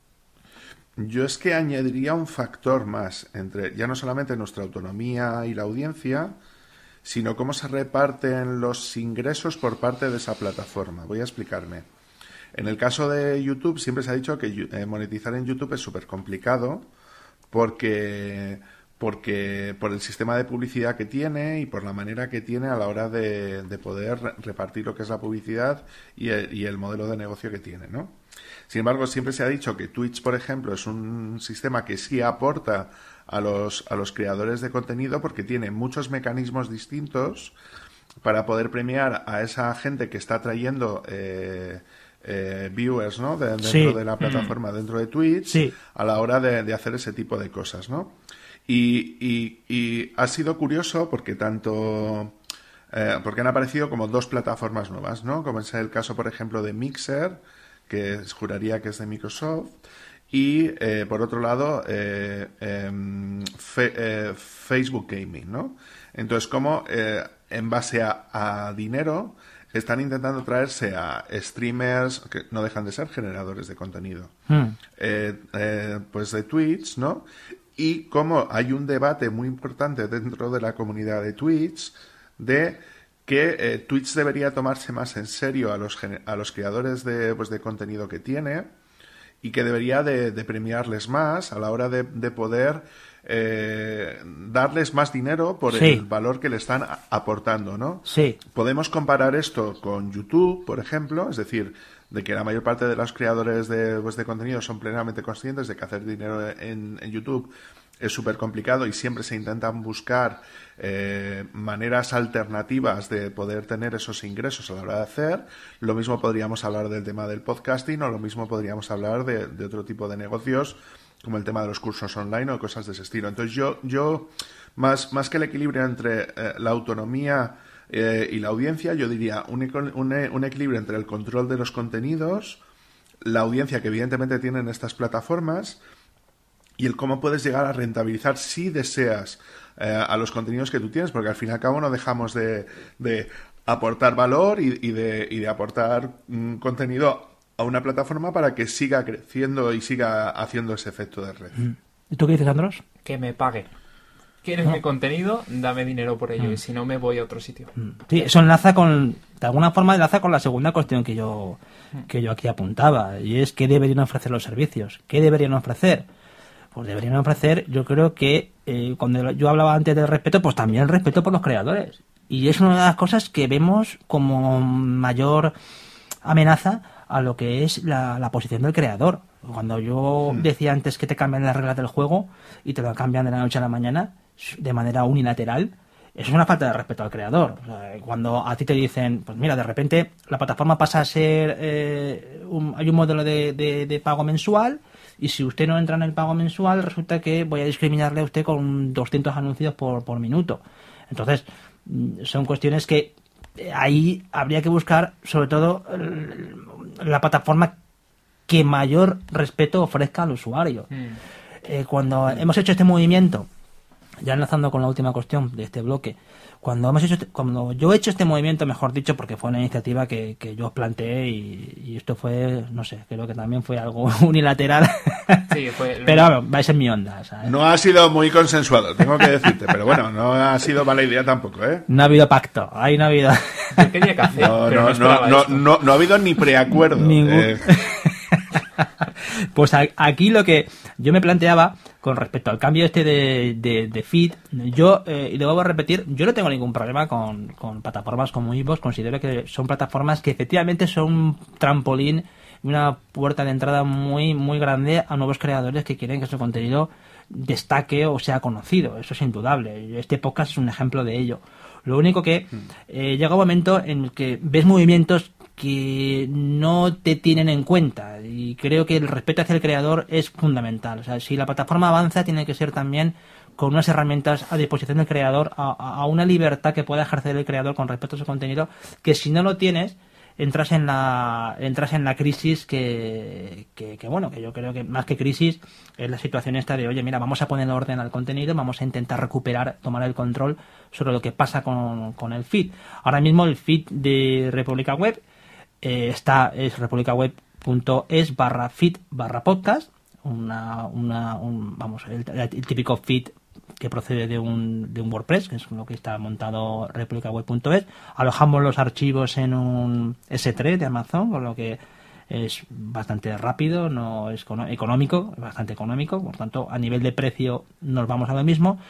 Speaker 3: Yo es que añadiría un factor más entre ya no solamente nuestra autonomía y la audiencia, sino cómo se reparten los ingresos por parte de esa plataforma. Voy a explicarme. En el caso de YouTube siempre se ha dicho que eh, monetizar en YouTube es súper complicado porque... porque por el sistema de publicidad que tiene y por la manera que tiene a la hora de, de poder repartir lo que es la publicidad y el, y el modelo de negocio que tiene, ¿no? Sin embargo, siempre se ha dicho que Twitch, por ejemplo, es un sistema que sí aporta a los, a los creadores de contenido porque tiene muchos mecanismos distintos para poder premiar a esa gente que está trayendo eh, eh, viewers, ¿no? De, dentro
Speaker 1: sí.
Speaker 3: de la plataforma, mm. dentro de Twitch,
Speaker 1: sí.
Speaker 3: a la hora de, de hacer ese tipo de cosas, ¿no? Y, y, y ha sido curioso porque tanto eh, porque han aparecido como dos plataformas nuevas, ¿no? Como es el caso, por ejemplo, de Mixer, que juraría que es de Microsoft, y eh, por otro lado eh, eh, fe, eh, Facebook Gaming, ¿no? Entonces, como eh, en base a, a dinero están intentando traerse a streamers que no dejan de ser generadores de contenido, mm. eh, eh, pues de Twitch, ¿no? Y como hay un debate muy importante dentro de la comunidad de Twitch de que eh, Twitch debería tomarse más en serio a los, a los creadores de, pues, de contenido que tiene y que debería de, de premiarles más a la hora de, de poder eh, darles más dinero por sí. el valor que le están aportando, ¿no?
Speaker 1: Sí.
Speaker 3: Podemos comparar esto con YouTube, por ejemplo, es decir, de que la mayor parte de los creadores de, pues, de contenido son plenamente conscientes de que hacer dinero en, en YouTube es súper complicado y siempre se intentan buscar eh, maneras alternativas de poder tener esos ingresos a la hora de hacer. Lo mismo podríamos hablar del tema del podcasting, o lo mismo podríamos hablar de, de otro tipo de negocios, como el tema de los cursos online o cosas de ese estilo. Entonces yo, yo más, más que el equilibrio entre eh, la autonomía eh, y la audiencia, yo diría un, un, un equilibrio entre el control de los contenidos, la audiencia que evidentemente tienen estas plataformas, y el cómo puedes llegar a rentabilizar, si deseas, eh, a los contenidos que tú tienes, porque al fin y al cabo no dejamos de, de aportar valor y, y, de, y de aportar mm, contenido a una plataforma para que siga creciendo y siga haciendo ese efecto de red.
Speaker 1: ¿Y tú qué dices, Andros?
Speaker 2: Que me pague. ¿Quieres
Speaker 1: no.
Speaker 2: mi contenido? Dame dinero por ello,
Speaker 1: mm.
Speaker 2: y si no me voy a otro sitio.
Speaker 1: Sí, eso enlaza con, de alguna forma enlaza con la segunda cuestión que yo, que yo aquí apuntaba, y es qué deberían ofrecer los servicios. ¿Qué deberían ofrecer? Pues deberían ofrecer, yo creo que eh, cuando yo hablaba antes del respeto, pues también el respeto por los creadores. Y es una de las cosas que vemos como mayor amenaza a lo que es la, la posición del creador. Cuando yo mm. decía antes que te cambian las reglas del juego y te lo cambian de la noche a la mañana de manera unilateral, eso es una falta de respeto al creador. O sea, cuando a ti te dicen, pues mira, de repente la plataforma pasa a ser, eh, un, hay un modelo de, de, de pago mensual, y si usted no entra en el pago mensual, resulta que voy a discriminarle a usted con doscientos anuncios por, por minuto. Entonces, son cuestiones que ahí habría que buscar, sobre todo, la plataforma que mayor respeto ofrezca al usuario. Mm. Eh, cuando hemos hecho este movimiento, ya enlazando con la última cuestión de este bloque, cuando hemos hecho este, cuando yo he hecho este movimiento, mejor dicho, porque fue una iniciativa que, que yo planteé y, y esto fue, no sé, creo que también fue algo unilateral.
Speaker 2: Sí, fue...
Speaker 1: Pero bueno, vais en mi onda, ¿sabes?
Speaker 3: No ha sido muy consensuado, tengo que decirte, pero bueno, no ha sido mala idea tampoco, ¿eh?
Speaker 1: No ha habido pacto, ahí no ha habido.
Speaker 2: Yo quería café,
Speaker 3: no,
Speaker 2: pero
Speaker 3: no,
Speaker 2: no,
Speaker 3: no, no,
Speaker 2: esto.
Speaker 3: no, no ha habido ni preacuerdo.
Speaker 1: Ningún...
Speaker 3: Eh.
Speaker 1: Pues aquí lo que yo me planteaba con respecto al cambio este de, de, de feed, yo, eh, y lo vuelvo a repetir, yo no tengo ningún problema con, con plataformas como iVoox. Considero que son plataformas que efectivamente son un trampolín, una puerta de entrada muy, muy grande a nuevos creadores que quieren que su contenido destaque o sea conocido. Eso es indudable. Este podcast es un ejemplo de ello. Lo único que eh, llega un momento en el que ves movimientos que no te tienen en cuenta, y creo que el respeto hacia el creador es fundamental. O sea, si la plataforma avanza, tiene que ser también con unas herramientas a disposición del creador, a, a una libertad que pueda ejercer el creador con respecto a su contenido, que si no lo tienes, entras en la entras en la crisis que, que, que bueno, que yo creo que más que crisis es la situación esta de, oye, mira, vamos a poner orden al contenido, vamos a intentar recuperar, tomar el control sobre lo que pasa con, con el feed. Ahora mismo el feed de República Web eh, está, es republicaweb.es barra feed barra podcast, una, una, un, vamos, el, el típico feed que procede de un, de un WordPress, que es lo que está montado republicaweb punto es. Alojamos los archivos en un ese tres de Amazon, con lo que es bastante rápido, no es económico, es bastante económico, por tanto, a nivel de precio nos vamos a lo mismo.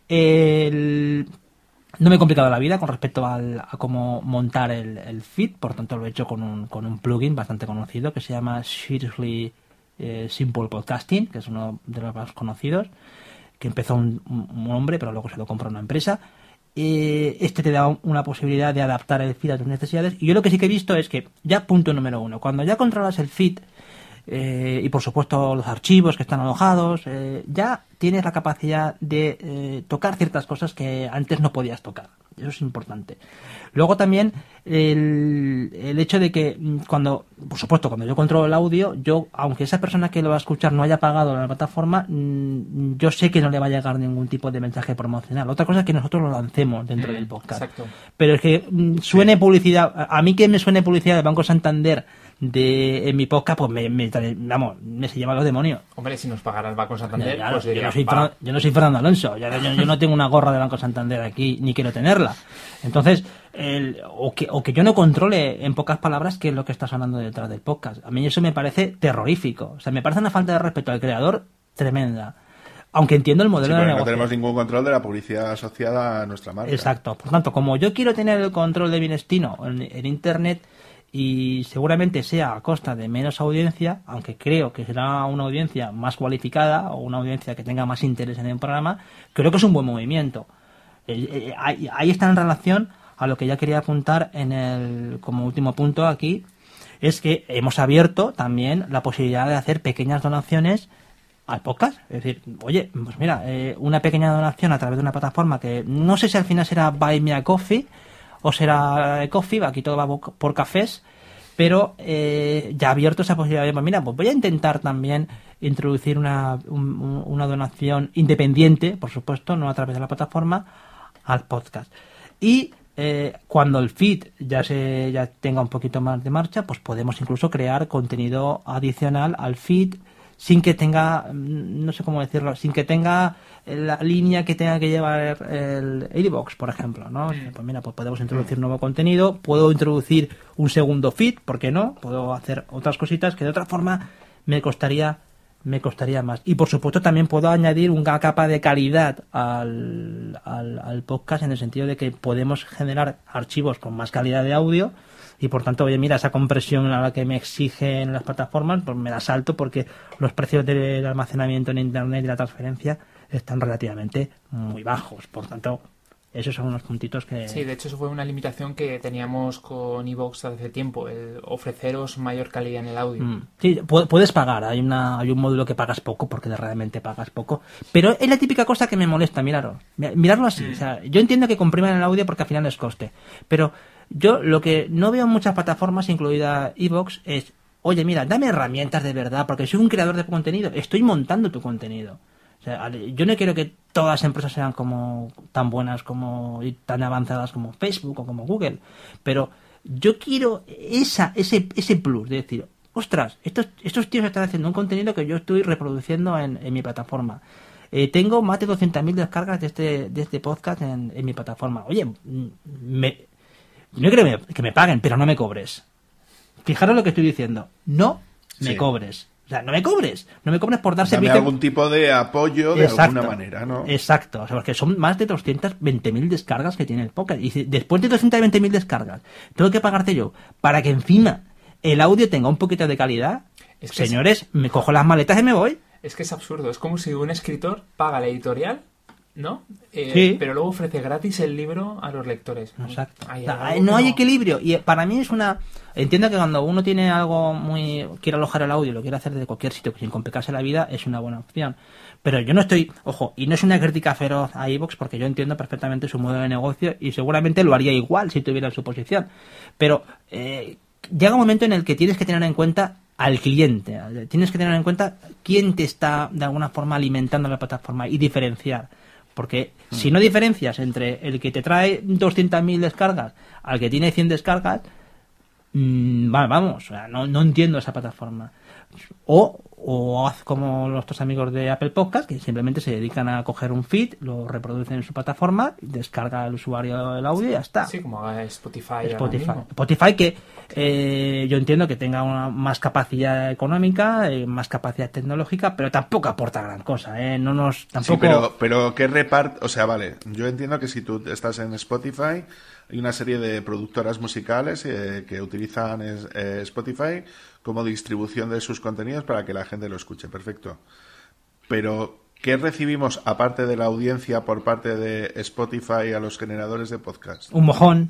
Speaker 1: El, no me he complicado la vida con respecto al, a cómo montar el, el feed, por tanto lo he hecho con un, con un plugin bastante conocido que se llama Seriously eh, Simple Podcasting, que es uno de los más conocidos, que empezó un, un hombre, pero luego se lo compró una empresa. Eh, este te da una posibilidad de adaptar el feed a tus necesidades. Y yo lo que sí que he visto es que, ya punto número uno, cuando ya controlas el feed, eh, y por supuesto los archivos que están alojados, eh, ya tienes la capacidad de eh, tocar ciertas cosas que antes no podías tocar. Eso es importante. Luego también el, el hecho de que cuando, por supuesto, cuando yo controlo el audio, yo, aunque esa persona que lo va a escuchar no haya pagado la plataforma, yo sé que no le va a llegar ningún tipo de mensaje promocional. Otra cosa es que nosotros lo lancemos dentro mm, del podcast. Exacto. Pero es que suene sí. publicidad, a mí que me suene publicidad de Banco Santander de en mi podcast, pues me, me vamos, me se lleva los demonios.
Speaker 2: Hombre, si nos pagara el Banco Santander,
Speaker 1: ya, ya,
Speaker 2: pues
Speaker 1: yo,
Speaker 2: diría,
Speaker 1: no soy Fran, yo no soy Fernando Alonso, yo, yo, yo no tengo una gorra de Banco Santander aquí, ni quiero tenerla. Entonces, el, o, que, o que yo no controle, en pocas palabras, qué es lo que está sonando detrás del podcast. A mí eso me parece terrorífico. O sea, me parece una falta de respeto al creador tremenda. Aunque entiendo el modelo
Speaker 3: sí,
Speaker 1: de negocio.
Speaker 3: No tenemos ningún control de la publicidad asociada a nuestra marca.
Speaker 1: Exacto. Por tanto, como yo quiero tener el control de mi destino en, en Internet, y seguramente sea a costa de menos audiencia, aunque creo que será una audiencia más cualificada o una audiencia que tenga más interés en el programa, creo que es un buen movimiento. Eh, eh, ahí, ahí está en relación a lo que ya quería apuntar en el como último punto aquí, es que hemos abierto también la posibilidad de hacer pequeñas donaciones al podcast. Es decir, oye, pues mira, eh, una pequeña donación a través de una plataforma que no sé si al final será Buy Me a Coffee o será Coffee, aquí todo va por cafés, pero eh, ya ha abierto esa posibilidad de, pues mira, pues voy a intentar también introducir una, un, una donación independiente, por supuesto, no a través de la plataforma, al podcast. Y eh, cuando el feed ya se ya tenga un poquito más de marcha, pues podemos incluso crear contenido adicional al feed sin que tenga, no sé cómo decirlo, sin que tenga la línea que tenga que llevar el iVoox, por ejemplo, ¿no? Mm. Pues mira, pues podemos introducir nuevo contenido, puedo introducir un segundo feed, ¿por qué no? Puedo hacer otras cositas que de otra forma me costaría me costaría más. Y por supuesto también puedo añadir una capa de calidad al, al, al podcast, en el sentido de que podemos generar archivos con más calidad de audio. Y por tanto, oye, mira, esa compresión a la que me exigen las plataformas, pues me la salto porque los precios del almacenamiento en Internet y la transferencia están relativamente muy bajos. Por tanto, esos son unos puntitos que...
Speaker 2: Sí, de hecho eso fue una limitación que teníamos con iVoox hace tiempo, el ofreceros mayor calidad en el audio.
Speaker 1: Mm. Sí, puedes pagar, hay una hay un módulo que pagas poco porque realmente pagas poco, pero es la típica cosa que me molesta, mirarlo, mirarlo así. Mm. O sea, yo entiendo que compriman el audio porque al final es coste, pero... Yo lo que no veo en muchas plataformas, incluida iVoox, es, oye, mira, dame herramientas de verdad, porque soy un creador de contenido, estoy montando tu contenido. O sea, yo no quiero que todas las empresas sean como tan buenas como y tan avanzadas como Facebook o como Google, pero yo quiero esa ese ese plus de decir, ostras, estos estos tíos están haciendo un contenido que yo estoy reproduciendo en, en mi plataforma. Eh, tengo más de doscientas mil descargas de este de este podcast en, en mi plataforma. Oye, me no quiero que me, que me paguen, pero no me cobres. Fijaros lo que estoy diciendo. No me sí. cobres. O sea, no me cobres. No me cobres por dar
Speaker 3: Dame
Speaker 1: servicio.
Speaker 3: algún tipo de apoyo de
Speaker 1: exacto,
Speaker 3: alguna manera, ¿no?
Speaker 1: Exacto. O sea, porque son más de doscientas veinte mil descargas que tiene el podcast. Y si después de doscientas veinte mil descargas tengo que pagarte yo para que encima el audio tenga un poquito de calidad, es que señores, es... me cojo las maletas y me voy.
Speaker 2: Es que es absurdo. Es como si un escritor paga la editorial, ¿no? Eh,
Speaker 1: sí.
Speaker 2: Pero luego ofrece gratis el libro a los lectores.
Speaker 1: Exacto.
Speaker 2: Hay
Speaker 1: o sea, no hay equilibrio. Y para mí es una... Entiendo que cuando uno tiene algo muy... quiere alojar el audio y lo quiere hacer desde cualquier sitio sin complicarse la vida, es una buena opción. Pero yo no estoy... Ojo, y no es una crítica feroz a iVoox porque yo entiendo perfectamente su modelo de negocio y seguramente lo haría igual si tuviera su posición. Pero eh, llega un momento en el que tienes que tener en cuenta al cliente. Tienes que tener en cuenta quién te está de alguna forma alimentando la plataforma y diferenciar. Porque mm. si no diferencias entre el que te trae doscientas mil descargas al que tiene cien descargas, mmm, vamos, o sea, no, no entiendo esa plataforma. O, o haz como nuestros amigos de Apple Podcast, que simplemente se dedican a coger un feed, lo reproducen en su plataforma, descarga el usuario el audio y ya está.
Speaker 2: Sí, como haga Spotify.
Speaker 1: Spotify, Spotify que eh, yo entiendo que tenga una más capacidad económica, eh, más capacidad tecnológica, pero tampoco aporta gran cosa, ¿eh? No nos tampoco.
Speaker 3: Sí, pero, pero ¿qué reparte? O sea, vale, yo entiendo que si tú estás en Spotify, hay una serie de productoras musicales eh, que utilizan eh, Spotify como distribución de sus contenidos para que la gente lo escuche, perfecto. Pero ¿qué recibimos aparte de la audiencia por parte de Spotify a los generadores de podcast?
Speaker 1: Un mojón.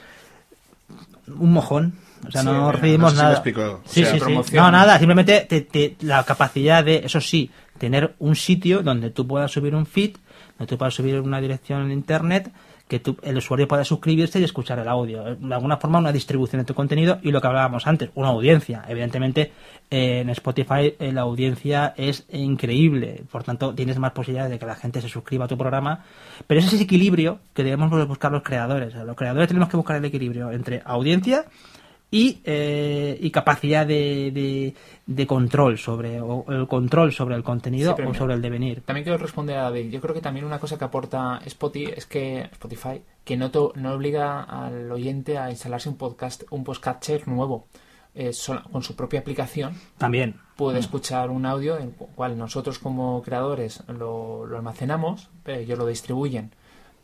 Speaker 1: Un mojón. O sea, sí, no recibimos no sé nada.
Speaker 3: Si me explico.
Speaker 1: Sí,
Speaker 3: o sea,
Speaker 1: sí, sí. No, nada. Simplemente te, te, la capacidad de, eso sí, tener un sitio donde tú puedas subir un feed, donde tú puedas subir una dirección en internet, que tú, el usuario pueda suscribirse y escuchar el audio. De alguna forma, una distribución de tu contenido y lo que hablábamos antes, una audiencia. Evidentemente, eh, en Spotify eh, la audiencia es increíble. Por tanto, tienes más posibilidades de que la gente se suscriba a tu programa. Pero ese es ese equilibrio que debemos buscar los creadores. O sea, los creadores tenemos que buscar el equilibrio entre audiencia y, eh, y capacidad de, de, de control sobre o el control sobre el contenido sí, o sobre el devenir.
Speaker 2: También quiero responder a David. Yo creo que también una cosa que aporta Spotify es que Spotify que no, to, no obliga al oyente a instalarse un podcast un podcatcher nuevo. Eh, son, con su propia aplicación
Speaker 1: también
Speaker 2: puede escuchar un audio en el cual nosotros como creadores lo, lo almacenamos, pero ellos lo distribuyen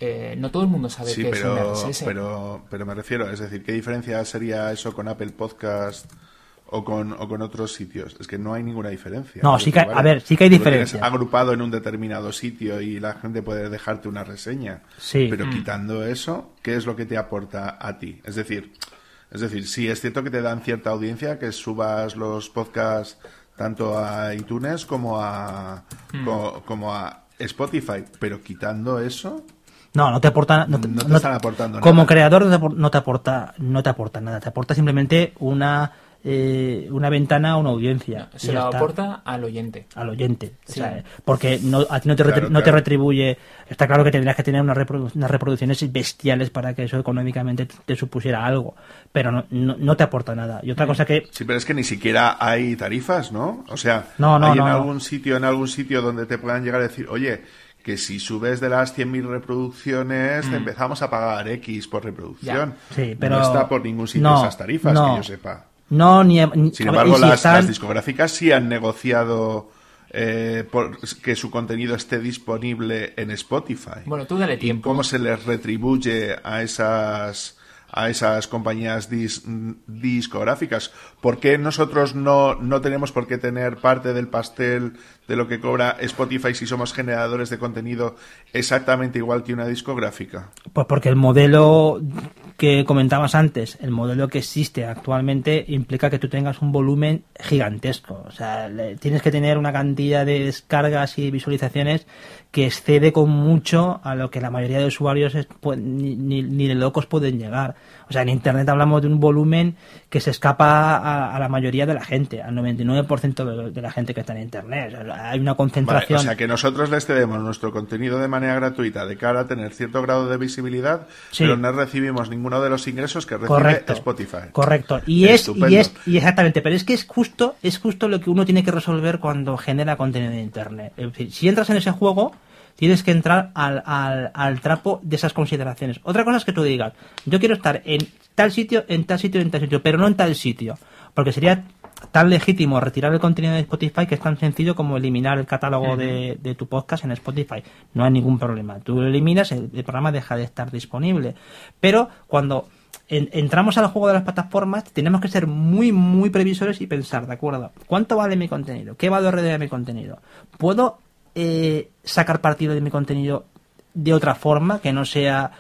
Speaker 2: eh, no todo el mundo sabe
Speaker 3: sí,
Speaker 2: qué
Speaker 3: pero,
Speaker 2: es un R S S.
Speaker 3: Pero, pero me refiero, es decir, ¿qué diferencia sería eso con Apple Podcast o con, o con otros sitios? Es que no hay ninguna diferencia.
Speaker 1: No,
Speaker 3: es
Speaker 1: sí
Speaker 3: decir,
Speaker 1: que,
Speaker 3: vale,
Speaker 1: a ver, sí que hay
Speaker 3: tú lo
Speaker 1: diferencia.
Speaker 3: tienes agrupado en un determinado sitio y la gente puede dejarte una reseña.
Speaker 1: Sí.
Speaker 3: Pero
Speaker 2: Mm.
Speaker 3: quitando eso, ¿qué es lo que te aporta a ti? Es decir, es decir, sí es cierto que te dan cierta audiencia que subas los podcasts tanto a iTunes como a,
Speaker 2: Mm.
Speaker 3: co- como a Spotify, pero quitando eso...
Speaker 1: No, no te aporta, no te,
Speaker 3: No te
Speaker 1: no-
Speaker 3: están aportando
Speaker 1: como
Speaker 3: nada.
Speaker 1: creador no te, apor- no te aporta, no te aporta nada, te aporta simplemente una eh, una ventana a una audiencia. y
Speaker 2: Se
Speaker 1: ya
Speaker 2: lo
Speaker 1: está.
Speaker 2: aporta al oyente.
Speaker 1: Al oyente, o
Speaker 2: Sí.
Speaker 1: sea, porque no, a ti no te,
Speaker 3: Claro,
Speaker 1: retri- no te
Speaker 3: claro.
Speaker 1: retribuye. Está claro que tendrías que tener unas, reprodu- unas reproducciones bestiales para que eso económicamente te, te supusiera algo, pero no, no, no te aporta nada. Y otra cosa que
Speaker 3: Sí, pero es que ni siquiera hay tarifas, ¿no? O sea,
Speaker 1: No, no,
Speaker 3: hay
Speaker 1: no,
Speaker 3: en
Speaker 1: no.
Speaker 3: algún sitio, en algún sitio donde te puedan llegar a decir, oye, que si subes de las cien mil reproducciones te empezamos a pagar X por reproducción.
Speaker 1: Sí, pero
Speaker 3: no está por ningún sitio
Speaker 1: no,
Speaker 3: esas tarifas,
Speaker 1: no.
Speaker 3: que yo sepa.
Speaker 1: no ni, ni-
Speaker 3: Sin
Speaker 1: a ver,
Speaker 3: embargo,
Speaker 1: y si
Speaker 3: las,
Speaker 1: están-
Speaker 3: las discográficas sí han negociado eh, por que su contenido esté disponible en Spotify.
Speaker 2: Bueno, tú dale
Speaker 3: ¿Y
Speaker 2: tiempo.
Speaker 3: cómo se les retribuye a esas a esas compañías dis- discográficas? ¿Por qué nosotros no, no tenemos por qué tener parte del pastel de lo que cobra Spotify si somos generadores de contenido exactamente igual que una discográfica?
Speaker 1: Pues porque el modelo que comentabas antes, el modelo que existe actualmente, implica que tú tengas un volumen gigantesco. O sea, le- tienes que tener una cantidad de descargas y visualizaciones que excede con mucho a lo que la mayoría de usuarios es- pu- ni, ni- ni de locos pueden llegar. O sea, en Internet hablamos de un volumen que se escapa a, a la mayoría de la gente, al noventa y nueve por ciento de, de la gente que está en Internet. O sea, hay una
Speaker 3: Vale,
Speaker 1: concentración.
Speaker 3: o sea que nosotros les cedemos nuestro contenido de manera gratuita de cara a tener cierto grado de visibilidad,
Speaker 1: Sí.
Speaker 3: pero no recibimos ninguno de los ingresos que recibe
Speaker 1: Correcto,
Speaker 3: Spotify.
Speaker 1: correcto. Y es,
Speaker 3: Estupendo.
Speaker 1: y es, y exactamente, pero es que es justo, es justo lo que uno tiene que resolver cuando genera contenido en Internet. Es decir, si entras en ese juego, tienes que entrar al, al, al trapo de esas consideraciones. Otra cosa es que tú digas, yo quiero estar en tal sitio, en tal sitio, en tal sitio, pero no en tal sitio. Porque sería tan legítimo retirar el contenido de Spotify que es tan sencillo como eliminar el catálogo de, de tu podcast en Spotify. No hay ningún problema. Tú lo eliminas, el, el programa deja de estar disponible. Pero cuando en- entramos al juego de las plataformas, tenemos que ser muy, muy previsores y pensar, ¿de acuerdo? ¿Cuánto vale mi contenido? ¿Qué valor de mi contenido? ¿Puedo eh, sacar partido de mi contenido de otra forma que no sea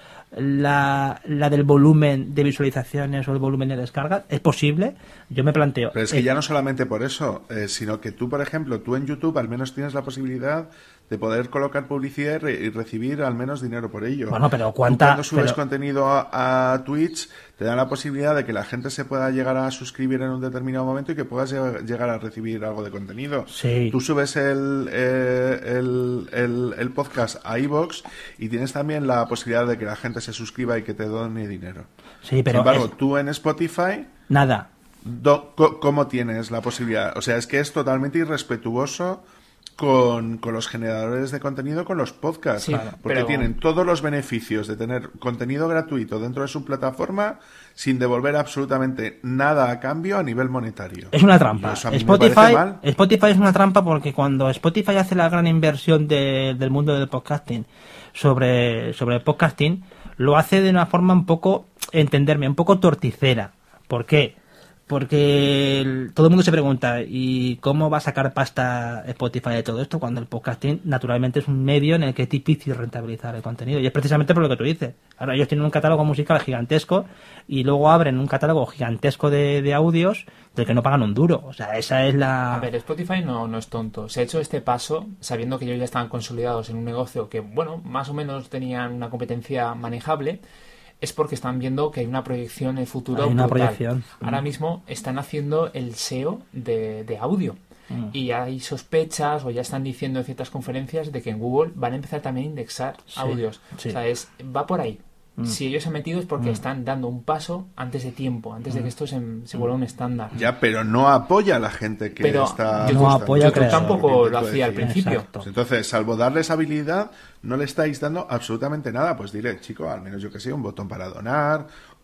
Speaker 1: la, la del volumen de visualizaciones o el volumen de descargas? ¿Es posible? Yo me planteo.
Speaker 3: Pero es que
Speaker 1: eh,
Speaker 3: ya no solamente por eso, eh, sino que tú, por ejemplo, tú en YouTube al menos tienes la posibilidad de poder colocar publicidad y, re- y recibir al menos dinero por ello.
Speaker 1: Bueno, pero
Speaker 3: Tú
Speaker 1: cuánta-
Speaker 3: cuando subes
Speaker 1: pero-
Speaker 3: contenido a, a Twitch, te dan la posibilidad de que la gente se pueda llegar a suscribir en un determinado momento y que puedas lleg- llegar a recibir algo de contenido.
Speaker 1: Sí.
Speaker 3: Tú subes el, eh, el, el, el podcast a iVoox y tienes también la posibilidad de que la gente se suscriba y que te done dinero.
Speaker 1: Sí, pero
Speaker 3: Sin embargo,
Speaker 1: es-
Speaker 3: tú en Spotify...
Speaker 1: nada.
Speaker 3: Do- co- ¿Cómo tienes la posibilidad? O sea, es que es totalmente irrespetuoso con, con los generadores de contenido, con los podcasts.
Speaker 2: Sí,
Speaker 3: porque
Speaker 2: pero-
Speaker 3: tienen todos los beneficios de tener contenido gratuito dentro de su plataforma sin devolver absolutamente nada a cambio a nivel monetario.
Speaker 1: Es una
Speaker 3: Y
Speaker 1: trampa.
Speaker 3: eso a mí me
Speaker 1: Spotify,
Speaker 3: parece mal.
Speaker 1: Spotify es una trampa porque cuando Spotify hace la gran inversión de- del mundo del podcasting sobre, sobre el podcasting, lo hace de una forma un poco, entenderme, un poco torticera. ¿Por qué? Porque el- todo el mundo se pregunta, ¿y cómo va a sacar pasta Spotify de todo esto? Cuando el podcasting naturalmente es un medio en el que es difícil rentabilizar el contenido. Y es precisamente por lo que tú dices. Ahora ellos tienen un catálogo musical gigantesco y luego abren un catálogo gigantesco de, de audios del que no pagan un duro. O sea, esa es la...
Speaker 2: A ver, Spotify no, no es tonto. Se ha hecho este paso sabiendo que ellos ya estaban consolidados en un negocio que, bueno, más o menos tenían una competencia manejable. Es porque están viendo que hay una proyección en el futuro.
Speaker 1: Hay una
Speaker 2: brutal.
Speaker 1: proyección.
Speaker 2: Ahora mismo están haciendo el S E O de, de audio.
Speaker 1: Mm.
Speaker 2: Y hay sospechas o ya están diciendo en ciertas conferencias de que en Google van a empezar también a indexar
Speaker 1: Sí,
Speaker 2: audios.
Speaker 1: sí.
Speaker 2: O sea, es, va por ahí.
Speaker 1: Mm.
Speaker 2: Si ellos se han metido es porque
Speaker 1: Mm.
Speaker 2: están dando un paso antes de tiempo, antes de que esto se, se vuelva un estándar.
Speaker 3: Ya, pero no apoya a la gente que
Speaker 2: Pero
Speaker 3: está...
Speaker 2: YouTube
Speaker 1: No
Speaker 3: apostando.
Speaker 1: apoya
Speaker 2: YouTube
Speaker 1: creador.
Speaker 2: tampoco lo
Speaker 3: Intento
Speaker 2: hacía al
Speaker 3: decir.
Speaker 2: principio.
Speaker 1: Exacto.
Speaker 3: Pues entonces, salvo darles habilidad, no le estáis dando absolutamente nada. Pues diré, chico, al menos yo que sé, un botón para donar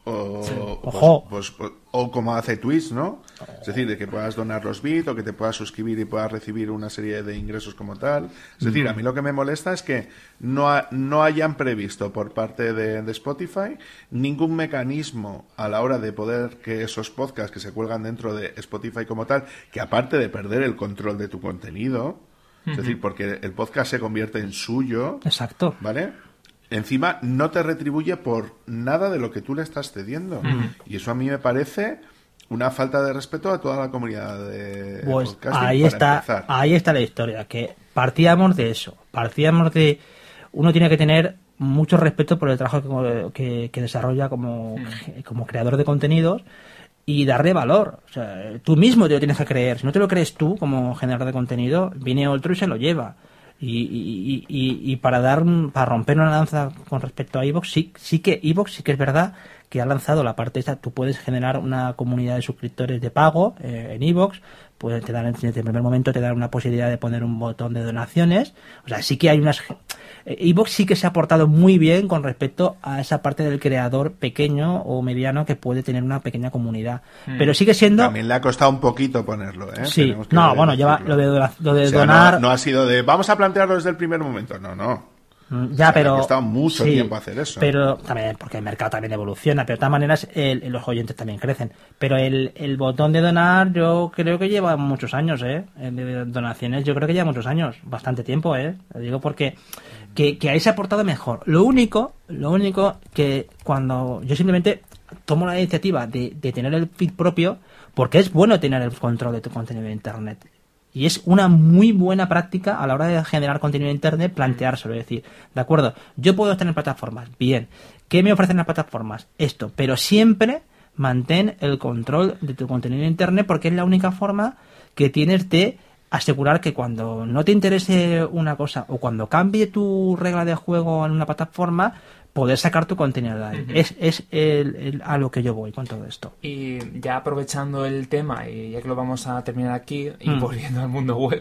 Speaker 3: O,
Speaker 1: Sí.
Speaker 3: pues,
Speaker 1: Ojo.
Speaker 3: pues, pues, o como hace Twitch, ¿no? Es decir, de que puedas donar los bits o que te puedas suscribir y puedas recibir una serie de ingresos como tal. Es decir, a mí lo que me molesta es que no, ha- no hayan previsto por parte de, de Spotify ningún mecanismo a la hora de poder que esos podcasts que se cuelgan dentro de Spotify como tal, que aparte de perder el control de tu contenido, es decir, porque el podcast se convierte en suyo,
Speaker 1: Exacto.
Speaker 3: ¿vale? Encima no te retribuye por nada de lo que tú le estás cediendo.
Speaker 2: Mm.
Speaker 3: Y eso a mí me parece una falta de respeto a toda la comunidad de
Speaker 1: Pues
Speaker 3: podcasting,
Speaker 1: ahí
Speaker 3: para
Speaker 1: está,
Speaker 3: empezar.
Speaker 1: ahí está la historia, que partíamos de eso, partíamos de uno tiene que tener mucho respeto por el trabajo que, que, que desarrolla como, como creador de contenidos y darle valor. O sea, tú mismo te lo tienes que creer. Si no te lo crees tú como generador de contenido, viene otro y se lo lleva. Y, y, y, y para dar un- para romper una lanza con respecto a iVoox, sí, sí que iVoox sí que es verdad que ha lanzado la parte esta, tú puedes generar una comunidad de suscriptores de pago eh, en iVoox, pues te dan en el primer momento te dan una posibilidad de poner un botón de donaciones, o sea, sí que hay unas eh, iVoox sí que se ha portado muy bien con respecto a esa parte del creador pequeño o mediano que puede tener una pequeña comunidad,
Speaker 2: Mm.
Speaker 1: pero sigue siendo
Speaker 3: También le ha costado un poquito ponerlo, ¿eh?
Speaker 1: sí,
Speaker 3: Tenemos que
Speaker 1: no, bueno, lleva
Speaker 3: decirlo.
Speaker 1: lo de, dona- lo de
Speaker 3: O sea,
Speaker 1: donar
Speaker 3: no, no ha sido de vamos a plantearlo desde el primer momento. No, no.
Speaker 1: Mm, Ya,
Speaker 3: O sea, le
Speaker 1: pero.
Speaker 3: ha costado mucho
Speaker 1: sí,
Speaker 3: tiempo hacer eso.
Speaker 1: Pero también, porque el mercado también evoluciona, pero de todas maneras el- los oyentes también crecen. Pero el, el botón de donar, yo creo que lleva muchos años, ¿eh? El de donaciones, yo creo que lleva muchos años, bastante tiempo, ¿eh? Lo digo porque que, que ahí se ha portado mejor. Lo único, lo único que cuando yo simplemente tomo la iniciativa de, de tener el feed propio, porque es bueno tener el control de tu contenido de internet. Y es una muy buena práctica a la hora de generar contenido en internet, planteárselo, es decir, de acuerdo, yo puedo estar en plataformas, bien, ¿qué me ofrecen las plataformas? Esto, pero siempre mantén el control de tu contenido en internet porque es la única forma que tienes de asegurar que cuando no te interese una cosa o cuando cambie tu regla de juego en una plataforma, poder sacar tu contenido de ahí.
Speaker 2: Ujú.
Speaker 1: Es, es el- el- a lo que yo voy con todo esto.
Speaker 2: Y ya aprovechando el tema, y ya que lo vamos a terminar aquí, y
Speaker 1: Mm.
Speaker 2: volviendo al mundo web,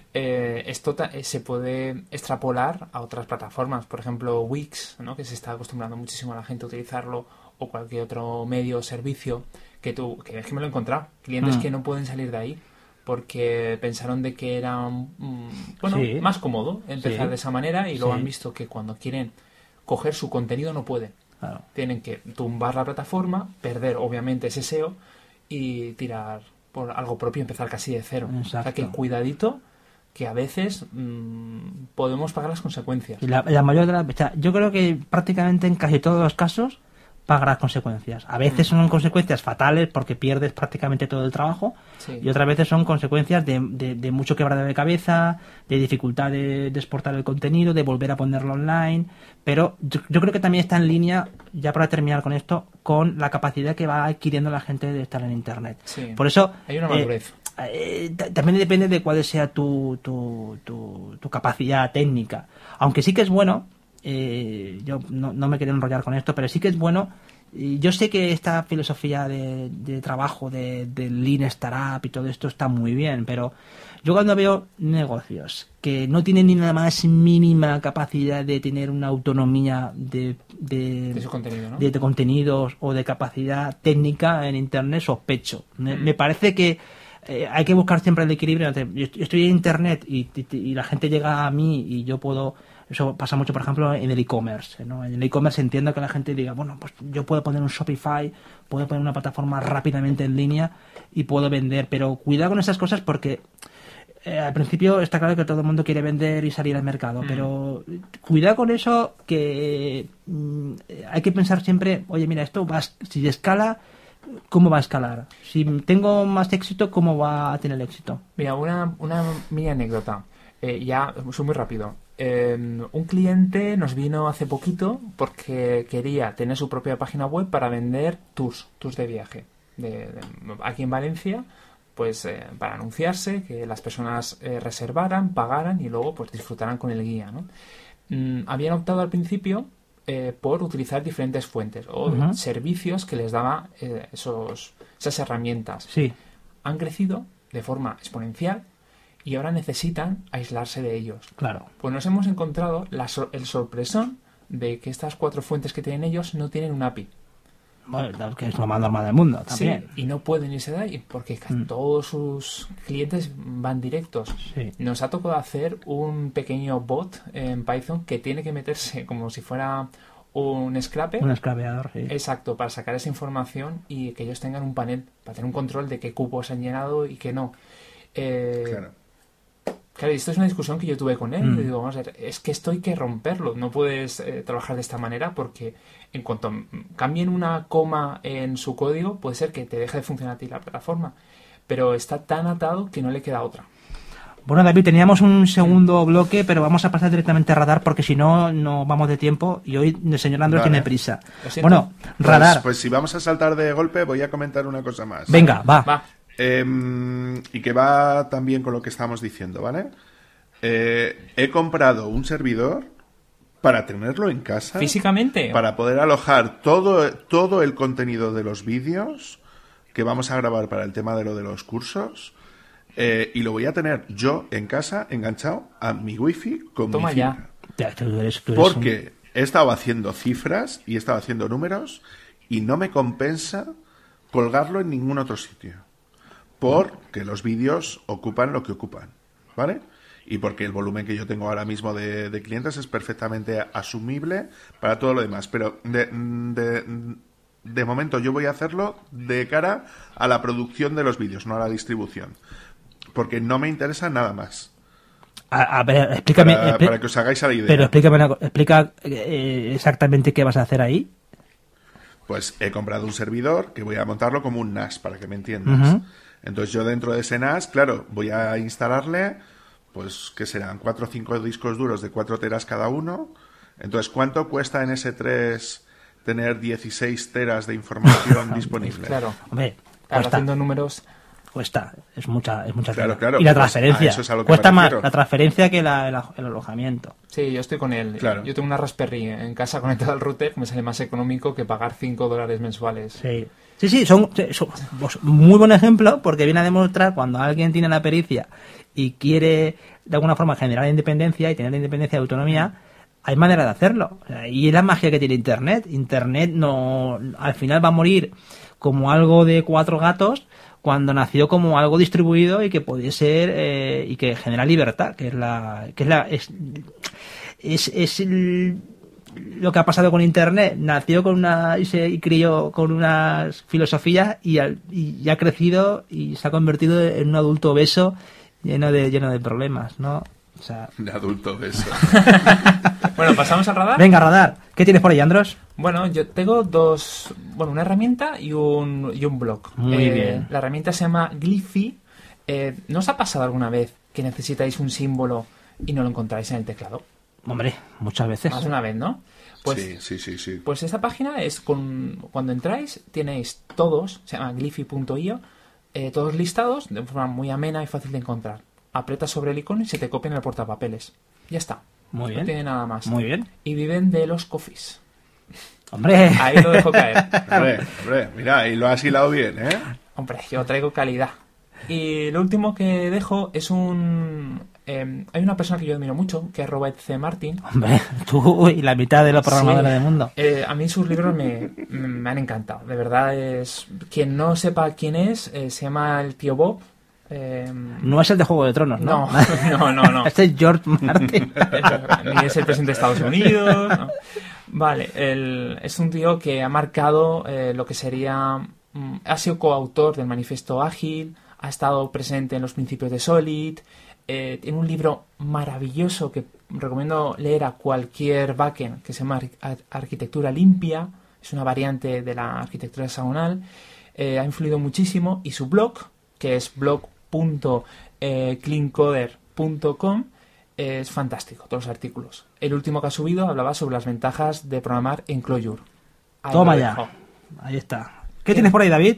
Speaker 2: eh, esto ta- eh, se puede extrapolar a otras plataformas. Por ejemplo, Wix, ¿no? Que se está acostumbrando muchísimo a la gente a utilizarlo, o cualquier otro medio o servicio, que tú, que es que me lo he encontrado. Clientes
Speaker 1: Mm.
Speaker 2: que no pueden salir de ahí porque pensaron de que era mm, bueno,
Speaker 1: Sí.
Speaker 2: más cómodo empezar
Speaker 1: Sí.
Speaker 2: de esa manera, y luego
Speaker 1: Sí.
Speaker 2: han visto que cuando quieren coger su contenido no pueden.
Speaker 1: Claro.
Speaker 2: Tienen que tumbar la plataforma, perder obviamente ese S E O y tirar por algo propio y empezar casi de cero. O sea
Speaker 1: Exacto.
Speaker 2: que cuidadito, que a veces mm, podemos pagar las consecuencias.
Speaker 1: Y la, la mayor de las, o sea, yo creo que prácticamente en casi todos los casos paga las consecuencias. A veces son consecuencias fatales porque pierdes prácticamente todo el trabajo
Speaker 2: Sí.
Speaker 1: y otras veces son consecuencias de, de, de mucho quebradero de cabeza, de dificultad de, de exportar el contenido, de volver a ponerlo online. Pero yo, yo creo que también está en línea, ya para terminar con esto, con la capacidad que va adquiriendo la gente de estar en Internet.
Speaker 2: Sí.
Speaker 1: Por eso
Speaker 2: Hay una
Speaker 1: eh,
Speaker 2: madurez.
Speaker 1: eh, ta- también depende de cuál sea tu, tu, tu, tu capacidad técnica. Aunque sí que es bueno, eh, yo no, no me quiero enrollar con esto, pero sí que es bueno. Y yo sé que esta filosofía de, de trabajo, de, de Lean Startup y todo esto está muy bien, pero yo cuando veo negocios que no tienen ni la más mínima capacidad de tener una autonomía de, de,
Speaker 2: De su contenido, ¿no?
Speaker 1: de- de contenidos o de capacidad técnica en Internet, sospecho. Me, me parece que eh, hay que buscar siempre el equilibrio entre yo est- yo estoy en Internet y, y- y la gente llega a mí y yo puedo. Eso pasa mucho, por ejemplo, en el e-commerce, ¿no? En el e-commerce entiendo que la gente diga, bueno, pues yo puedo poner un Shopify, puedo poner una plataforma rápidamente en línea y puedo vender, pero cuidado con esas cosas porque eh, al principio está claro que todo el mundo quiere vender y salir al mercado,
Speaker 2: Mm.
Speaker 1: pero cuidado con eso que mm, hay que pensar siempre, oye, mira, esto va, a es- si escala, ¿cómo va a escalar? Si tengo más éxito, ¿cómo va a tener éxito?
Speaker 2: Mira, una, una mini anécdota. Eh, ya, soy muy rápido. Eh, un cliente nos vino hace poquito porque quería tener su propia página web para vender tours, tours de viaje. De, de- aquí en Valencia, pues eh, para anunciarse, que las personas eh, reservaran, pagaran y luego pues disfrutaran con el guía, ¿no? Mm, habían optado al principio eh, por utilizar diferentes fuentes o
Speaker 1: Ujú.
Speaker 2: servicios que les daba eh, esos, esas herramientas.
Speaker 1: Sí,
Speaker 2: Han crecido de forma exponencial y ahora necesitan aislarse de ellos.
Speaker 1: claro.
Speaker 2: Pues nos hemos encontrado la sor- el sorpresón de que estas cuatro fuentes que tienen ellos no tienen un A P I.
Speaker 1: Bueno, que es lo más normal del mundo también.
Speaker 2: Sí, y no pueden irse de ahí porque mm. todos sus clientes van directos.
Speaker 1: Sí.
Speaker 2: Nos ha tocado hacer un pequeño bot en Python que tiene que meterse como si fuera un scraper.
Speaker 1: Un scrapeador, sí.
Speaker 2: Exacto, para sacar esa información y que ellos tengan un panel para tener un control de qué cupos han llenado y qué no. Eh,
Speaker 3: claro.
Speaker 2: Claro, y esto es una discusión que yo tuve con él.
Speaker 1: Mm.
Speaker 2: Le digo, vamos a ver, es que esto hay que romperlo. No puedes eh, trabajar de esta manera porque en cuanto cambien una coma en su código, puede ser que te deje de funcionar a ti la plataforma. Pero está tan atado que no le queda otra.
Speaker 1: Bueno, David, teníamos un segundo bloque, pero vamos a pasar directamente a Radar porque si no, no vamos de tiempo y hoy el señor Andros
Speaker 3: vale.
Speaker 1: tiene prisa. Bueno,
Speaker 3: pues,
Speaker 1: Radar.
Speaker 3: Pues si vamos a saltar de golpe, voy a comentar una cosa más.
Speaker 1: Venga, va.
Speaker 2: Va.
Speaker 3: Eh, y que va también con lo que estamos diciendo, ¿vale? Eh, he comprado un servidor para tenerlo en casa.
Speaker 2: ¿Físicamente?
Speaker 3: Para poder alojar todo, todo el contenido de los vídeos que vamos a grabar para el tema de lo de los cursos. Eh, y lo voy a tener yo en casa enganchado a mi wifi con
Speaker 2: Toma
Speaker 3: mi
Speaker 2: ya.
Speaker 3: fibra.
Speaker 1: Ya, tú eres, tú eres
Speaker 3: Porque un... he estado haciendo cifras y he estado haciendo números y no me compensa colgarlo en ningún otro sitio. Porque los vídeos ocupan lo que ocupan, ¿vale? Y porque el volumen que yo tengo ahora mismo de, de clientes es perfectamente asumible para todo lo demás. Pero de, de, de momento yo voy a hacerlo de cara a la producción de los vídeos, no a la distribución. Porque no me interesa nada más.
Speaker 1: A, a ver, explícame.
Speaker 3: Para,
Speaker 1: expl-
Speaker 3: para que os hagáis a la idea.
Speaker 1: Pero explícame, una co- explica eh, exactamente qué vas a hacer ahí.
Speaker 3: Pues he comprado un servidor que voy a montarlo como un N A S, para que me entiendas.
Speaker 1: Uh-huh.
Speaker 3: Entonces yo dentro de ese N A S, claro, voy a instalarle, pues, ¿qué serán? Cuatro o cinco discos duros de cuatro teras cada uno. Entonces, ¿cuánto cuesta en ese tres tener dieciséis teras de información disponible?
Speaker 2: Claro.
Speaker 1: Hombre,
Speaker 2: Claro,
Speaker 1: cuesta,
Speaker 2: haciendo números...
Speaker 1: cuesta. Es mucha, es mucha
Speaker 3: Claro,
Speaker 1: tela.
Speaker 3: claro,
Speaker 1: Y la
Speaker 3: pues,
Speaker 1: transferencia.
Speaker 3: a eso es a lo que
Speaker 1: Cuesta
Speaker 3: me
Speaker 1: más
Speaker 3: refiero.
Speaker 1: la transferencia que la, el, el alojamiento.
Speaker 2: Sí, yo estoy con él.
Speaker 3: Claro.
Speaker 2: Yo tengo una Raspberry en casa conectada al router que me sale más económico que pagar cinco dólares mensuales.
Speaker 1: Sí. Sí, sí, son, son pues, muy buen ejemplo porque viene a demostrar cuando alguien tiene la pericia y quiere de alguna forma generar independencia y tener independencia y autonomía, hay manera de hacerlo. O sea, y es la magia que tiene Internet. Internet no, al final va a morir como algo de cuatro gatos cuando nació como algo distribuido y que podía ser eh, y que genera libertad, que es la que es la es es, es el, lo que ha pasado con Internet. Nació con una y se y crió con unas filosofías y, al, y ha crecido y se ha convertido en un adulto obeso lleno de lleno de problemas, ¿no? O sea,
Speaker 3: De adulto eso.
Speaker 2: Bueno, ¿pasamos al radar?
Speaker 1: venga, Radar, ¿qué tienes por ahí, Andros?
Speaker 2: Bueno, yo tengo dos... Bueno, una herramienta y un, y un blog.
Speaker 1: Muy
Speaker 2: Eh,
Speaker 1: bien.
Speaker 2: La herramienta se llama Glyphy. Eh, ¿No os ha pasado alguna vez que necesitáis un símbolo y no lo encontráis en el teclado?
Speaker 1: Hombre, muchas veces.
Speaker 2: Más de una vez, ¿no? Pues,
Speaker 3: sí, sí, sí, sí.
Speaker 2: Pues esta página es con... Cuando entráis tenéis todos, se llama glyphy punto io, eh, todos listados de forma muy amena y fácil de encontrar. Aprietas sobre el icono y se te copia en el portapapeles. Ya está.
Speaker 1: Muy bien.
Speaker 2: No tiene nada más.
Speaker 1: Muy bien.
Speaker 2: Y viven de los coffees.
Speaker 1: Hombre.
Speaker 2: Ahí lo dejo caer.
Speaker 3: Hombre, hombre, mira, y lo has hilado bien, ¿eh?
Speaker 2: Hombre, yo traigo calidad. Y lo último que dejo es un... Eh, hay una persona que yo admiro mucho, que es Robert C. Martin.
Speaker 1: Hombre, tú y la mitad de los programadores
Speaker 2: Sí.
Speaker 1: del mundo.
Speaker 2: Eh, a mí sus libros me, me han encantado. De verdad, es quien no sepa quién es, eh, se llama el tío Bob. Eh,
Speaker 1: No es el de Juego de Tronos, ¿no?
Speaker 2: No, no, no, no.
Speaker 1: Este es George Martin.
Speaker 2: Ni es el presidente de Estados Unidos. No. Vale, el, es un tío que ha marcado eh, lo que sería... mm, ha sido coautor del Manifiesto Ágil, ha estado presente en los principios de Solid, eh, tiene un libro maravilloso que recomiendo leer a cualquier backend que se llama Ar- Arquitectura Limpia, es una variante de la arquitectura hexagonal, eh, ha influido muchísimo, y su blog, que es blog punto cleancoder punto com, es fantástico, todos los artículos. El último que ha subido hablaba sobre las ventajas de programar en Clojure. Ahí
Speaker 1: Toma
Speaker 2: lo
Speaker 1: ya.
Speaker 2: dejo.
Speaker 1: Ahí está. ¿Qué tienes por ahí, David?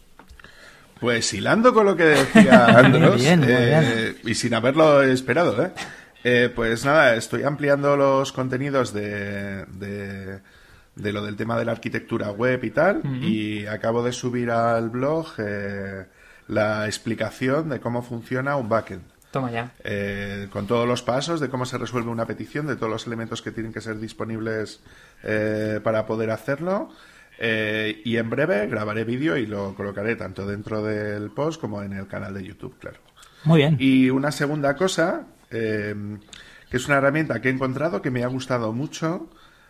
Speaker 3: Pues hilando con lo que decía Andros,
Speaker 1: Muy bien, muy
Speaker 3: eh, y sin haberlo esperado, ¿eh? Eh, pues nada, estoy ampliando los contenidos de, de, de lo del tema de la arquitectura web y tal,
Speaker 2: Uh-huh.
Speaker 3: y acabo de subir al blog eh, la explicación de cómo funciona un backend.
Speaker 2: Toma ya.
Speaker 3: Eh, con todos los pasos de cómo se resuelve una petición, de todos los elementos que tienen que ser disponibles eh, para poder hacerlo. Eh, y en breve grabaré vídeo y lo colocaré tanto dentro del post como en el canal de YouTube, claro.
Speaker 1: Muy bien.
Speaker 3: Y una segunda cosa, eh, que es una herramienta que he encontrado que me ha gustado mucho,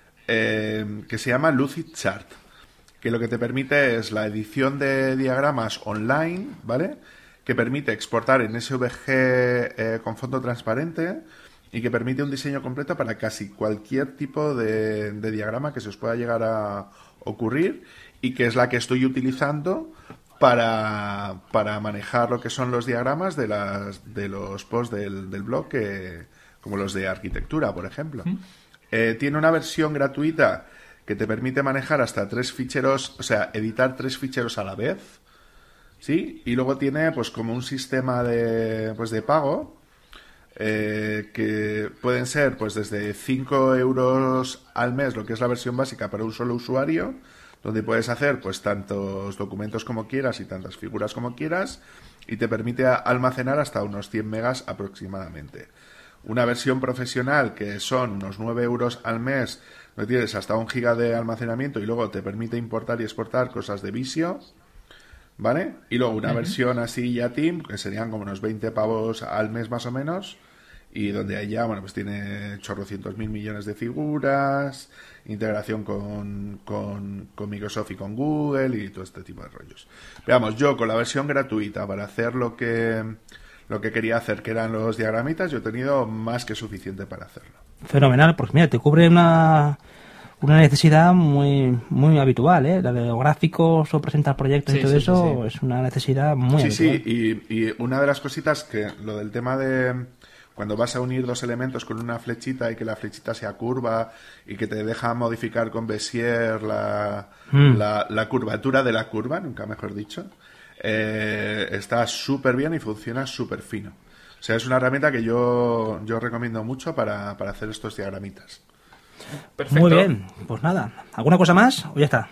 Speaker 3: eh, que se llama Lucidchart, que lo que te permite es la edición de diagramas online, ¿vale?, que permite exportar en S V G eh, con fondo transparente y que permite un diseño completo para casi cualquier tipo de, de diagrama que se os pueda llegar a ocurrir, y que es la que estoy utilizando para, para manejar lo que son los diagramas de, las, de los posts del, del blog, que, como los de arquitectura, por ejemplo. ¿Mm? Eh, tiene una versión gratuita que te permite manejar hasta tres ficheros, o sea, editar tres ficheros a la vez, ¿sí? Y luego tiene pues como un sistema de, pues, de pago, eh, que pueden ser pues desde cinco euros al mes, lo que es la versión básica para un solo usuario, donde puedes hacer pues tantos documentos como quieras y tantas figuras como quieras, y te permite almacenar hasta unos cien megas aproximadamente. Una versión profesional, que son unos nueve euros al mes, donde tienes hasta un giga de almacenamiento y luego te permite importar y exportar cosas de Visio, ¿vale? Y luego una uh-huh. versión así ya Team, que serían como unos veinte pavos al mes más o menos, y donde ahí ya, bueno, pues tiene chorrocientos mil millones de figuras, integración con, con, con Microsoft y con Google y todo este tipo de rollos. Veamos, yo con la versión gratuita para hacer lo que, lo que quería hacer, que eran los diagramitas, yo he tenido más que suficiente para hacerlo.
Speaker 1: Fenomenal, porque mira, te cubre una... una necesidad muy muy habitual, ¿eh? La de los gráficos o presentar proyectos, sí, y todo sí, eso, sí. Es una necesidad muy
Speaker 3: sí,
Speaker 1: habitual.
Speaker 3: Sí, y, y una de las cositas que lo del tema de cuando vas a unir dos elementos con una flechita y que la flechita sea curva y que te deja modificar con Bezier la, mm. la, la curvatura de la curva, nunca mejor dicho, eh, está súper bien y funciona súper fino. O sea, es una herramienta que yo, yo recomiendo mucho para, para hacer estos diagramitas.
Speaker 1: Perfecto. Muy bien, pues nada, ¿alguna cosa más o ya está?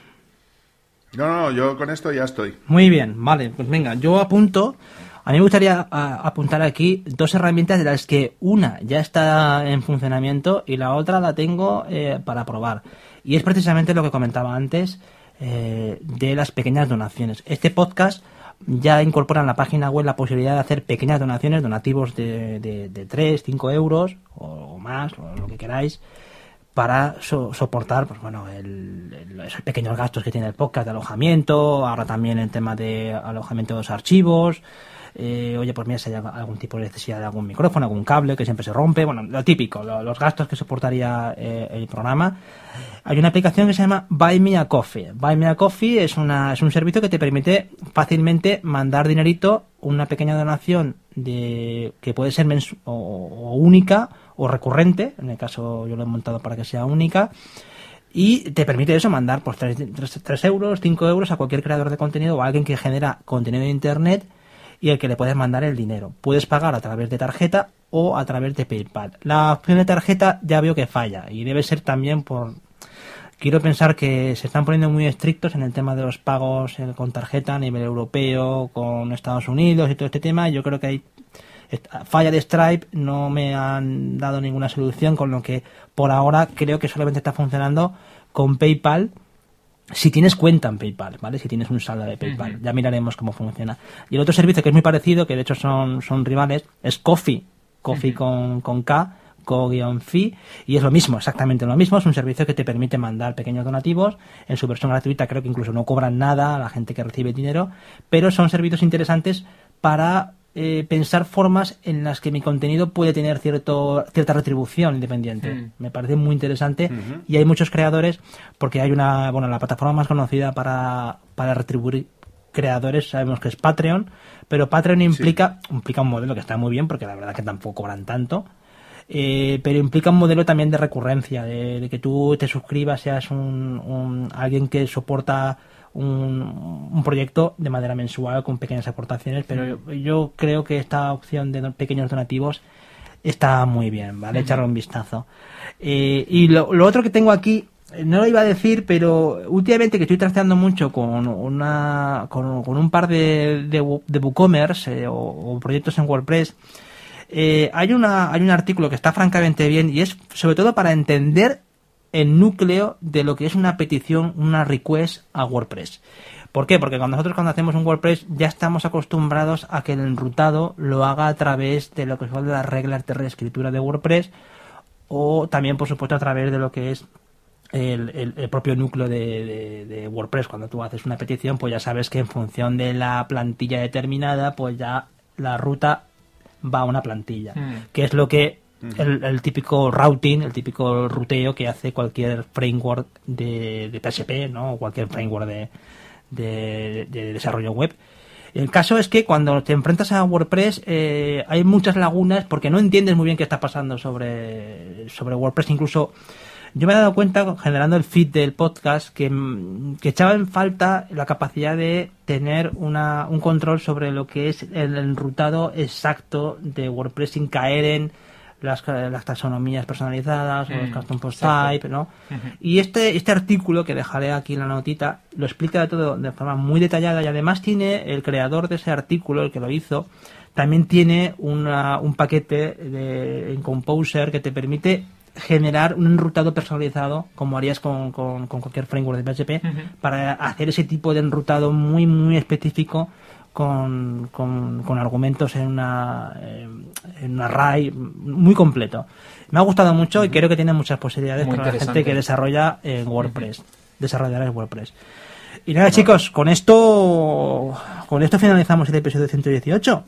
Speaker 3: No, no, yo con esto ya estoy.
Speaker 1: Muy bien, vale, pues venga, yo apunto, a mí me gustaría a, apuntar aquí dos herramientas de las que una ya está en funcionamiento y la otra la tengo eh, para probar. Y es precisamente lo que comentaba antes eh, de las pequeñas donaciones. Este podcast ya incorpora en la página web la posibilidad de hacer pequeñas donaciones, donativos de, de, de tres, cinco euros o más, o lo que queráis, para so, soportar pues bueno el, el, esos pequeños gastos que tiene el podcast de alojamiento, ahora también el tema de alojamiento de los archivos, eh, oye, pues mira, si hay algún tipo de necesidad de algún micrófono, algún cable que siempre se rompe, bueno, lo típico, lo, los gastos que soportaría eh, el programa. Hay una aplicación que se llama Buy Me a Coffee. Buy Me a Coffee es, una, es un servicio que te permite fácilmente mandar dinerito, una pequeña donación de que puede ser mensu- o, o única o recurrente, en el caso yo lo he montado para que sea única, y te permite eso, mandar pues tres euros, cinco euros a cualquier creador de contenido o a alguien que genera contenido de internet y al que le puedes mandar el dinero. Puedes pagar a través de tarjeta o a través de PayPal. La opción de tarjeta ya veo que falla y debe ser también por... Quiero pensar que se están poniendo muy estrictos en el tema de los pagos con tarjeta a nivel europeo, con Estados Unidos y todo este tema. Yo creo que hay falla de Stripe, no me han dado ninguna solución, con lo que por ahora creo que solamente está funcionando con PayPal. Si tienes cuenta en PayPal, ¿vale? Si tienes un saldo de PayPal, uh-huh. Ya miraremos cómo funciona. Y el otro servicio que es muy parecido, que de hecho son, son rivales, es Ko-fi, Ko-fi uh-huh. con, con K, Ko-fi, y es lo mismo, exactamente lo mismo. Es un servicio que te permite mandar pequeños donativos. En su versión gratuita creo que incluso no cobran nada a la gente que recibe dinero, pero son servicios interesantes para eh, pensar formas en las que mi contenido puede tener cierto cierta retribución independiente. Mm. Me parece muy interesante uh-huh. Y hay muchos creadores, porque hay una, bueno, la plataforma más conocida para, para retribuir creadores sabemos que es Patreon, pero Patreon implica, sí. implica un modelo que está muy bien, porque la verdad que tampoco cobran tanto. Eh, pero implica un modelo también de recurrencia, de, de que tú te suscribas, seas un, un alguien que soporta un, un proyecto de manera mensual con pequeñas aportaciones, pero yo, yo creo que esta opción de pequeños donativos está muy bien, ¿vale? Uh-huh. Echarle un vistazo. Eh, y lo, lo otro que tengo aquí, no lo iba a decir, pero últimamente que estoy trasteando mucho con una con, con un par de, de, de WooCommerce eh, o, o proyectos en WordPress, Eh, hay una hay un artículo que está francamente bien y es sobre todo para entender el núcleo de lo que es una petición, una request a WordPress. ¿Por qué? Porque cuando nosotros cuando hacemos un WordPress ya estamos acostumbrados a que el enrutado lo haga a través de lo que son las reglas de reescritura de WordPress, o también, por supuesto, a través de lo que es el, el, el propio núcleo de, de, de WordPress. Cuando tú haces una petición, pues ya sabes que en función de la plantilla determinada, pues ya la ruta va a una plantilla, mm. que es lo que el, el típico routing, el típico ruteo que hace cualquier framework de, de P H P, ¿no? O cualquier framework de, de, de desarrollo web. El caso es que cuando te enfrentas a WordPress eh, hay muchas lagunas porque no entiendes muy bien qué está pasando sobre, sobre WordPress. Incluso yo me he dado cuenta, generando el feed del podcast, que, que echaba en falta la capacidad de tener una, un control sobre lo que es el enrutado exacto de WordPress sin caer en las, las taxonomías personalizadas mm, o los custom post type, ¿no? Uh-huh. Y este, este artículo, que dejaré aquí en la notita, lo explica todo de forma muy detallada, y además tiene el creador de ese artículo, el que lo hizo, también tiene una, un paquete de, en Composer que te permite generar un enrutado personalizado, como harías con, con, con cualquier framework de P H P, uh-huh. para hacer ese tipo de enrutado muy, muy específico con, con, con argumentos en una en un array muy completo. Me ha gustado mucho uh-huh. y creo que tiene muchas posibilidades muy para la gente que desarrolla en WordPress, uh-huh. desarrollar en WordPress. Y nada, bueno. chicos, con esto con esto finalizamos el episodio ciento dieciocho.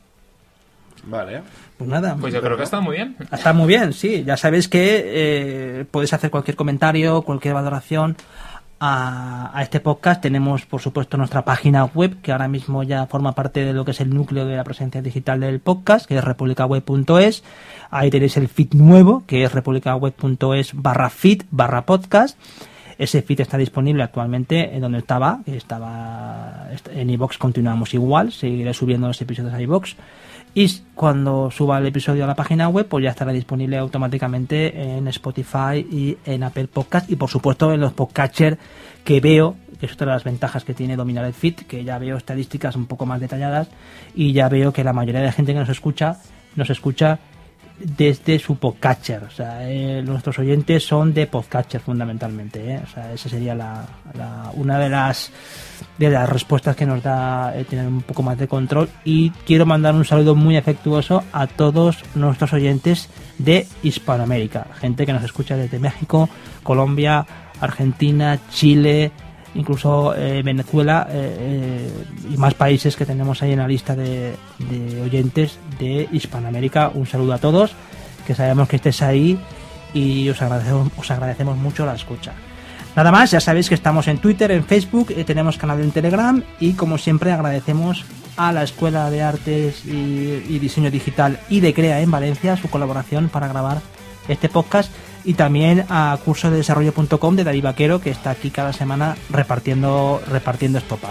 Speaker 3: Vale.
Speaker 1: Pues nada.
Speaker 2: Pues yo creo que está muy bien.
Speaker 1: Está muy bien, sí. Ya sabéis que eh, podéis hacer cualquier comentario, cualquier valoración a, a este podcast. Tenemos, por supuesto, nuestra página web, que ahora mismo ya forma parte de lo que es el núcleo de la presencia digital del podcast, que es republicaweb punto es. Ahí tenéis el feed nuevo, que es republicaweb punto es barra feed barra podcast. Ese feed está disponible actualmente en donde estaba, que estaba en iVoox. Continuamos igual, seguiré subiendo los episodios a iVoox. Y cuando suba el episodio a la página web, pues ya estará disponible automáticamente en Spotify y en Apple Podcast, y por supuesto en los podcatchers que veo, que es otra de las ventajas que tiene dominar el feed, que ya veo estadísticas un poco más detalladas y ya veo que la mayoría de la gente que nos escucha, nos escucha desde su podcatcher. O sea, eh, nuestros oyentes son de podcatcher fundamentalmente, ¿eh? O sea, esa sería la, la una de las de las respuestas que nos da eh, tener un poco más de control. Y quiero mandar un saludo muy afectuoso a todos nuestros oyentes de Hispanoamérica, gente que nos escucha desde México, Colombia, Argentina, Chile, incluso eh, Venezuela eh, eh, y más países que tenemos ahí en la lista de, de oyentes de Hispanoamérica. Un saludo a todos, que sabemos que estéis ahí y os agradecemos, os agradecemos mucho la escucha. Nada más, ya sabéis que estamos en Twitter, en Facebook, eh, tenemos canal en Telegram, y como siempre agradecemos a la Escuela de Artes y, y Diseño Digital y de Crea en Valencia su colaboración para grabar este podcast, y también a curso de desarrollo punto com de David Vaquero, que está aquí cada semana repartiendo repartiendo estopa.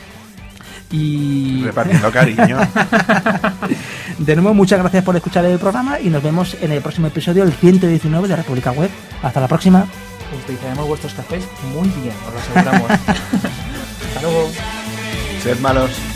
Speaker 1: Y
Speaker 3: repartiendo cariño.
Speaker 1: De nuevo, muchas gracias por escuchar el programa y nos vemos en el próximo episodio, el ciento diecinueve de República Web. Hasta la próxima.
Speaker 2: Utilizaremos vuestros cafés muy bien, os lo aseguramos. Hasta luego.
Speaker 3: Sed malos.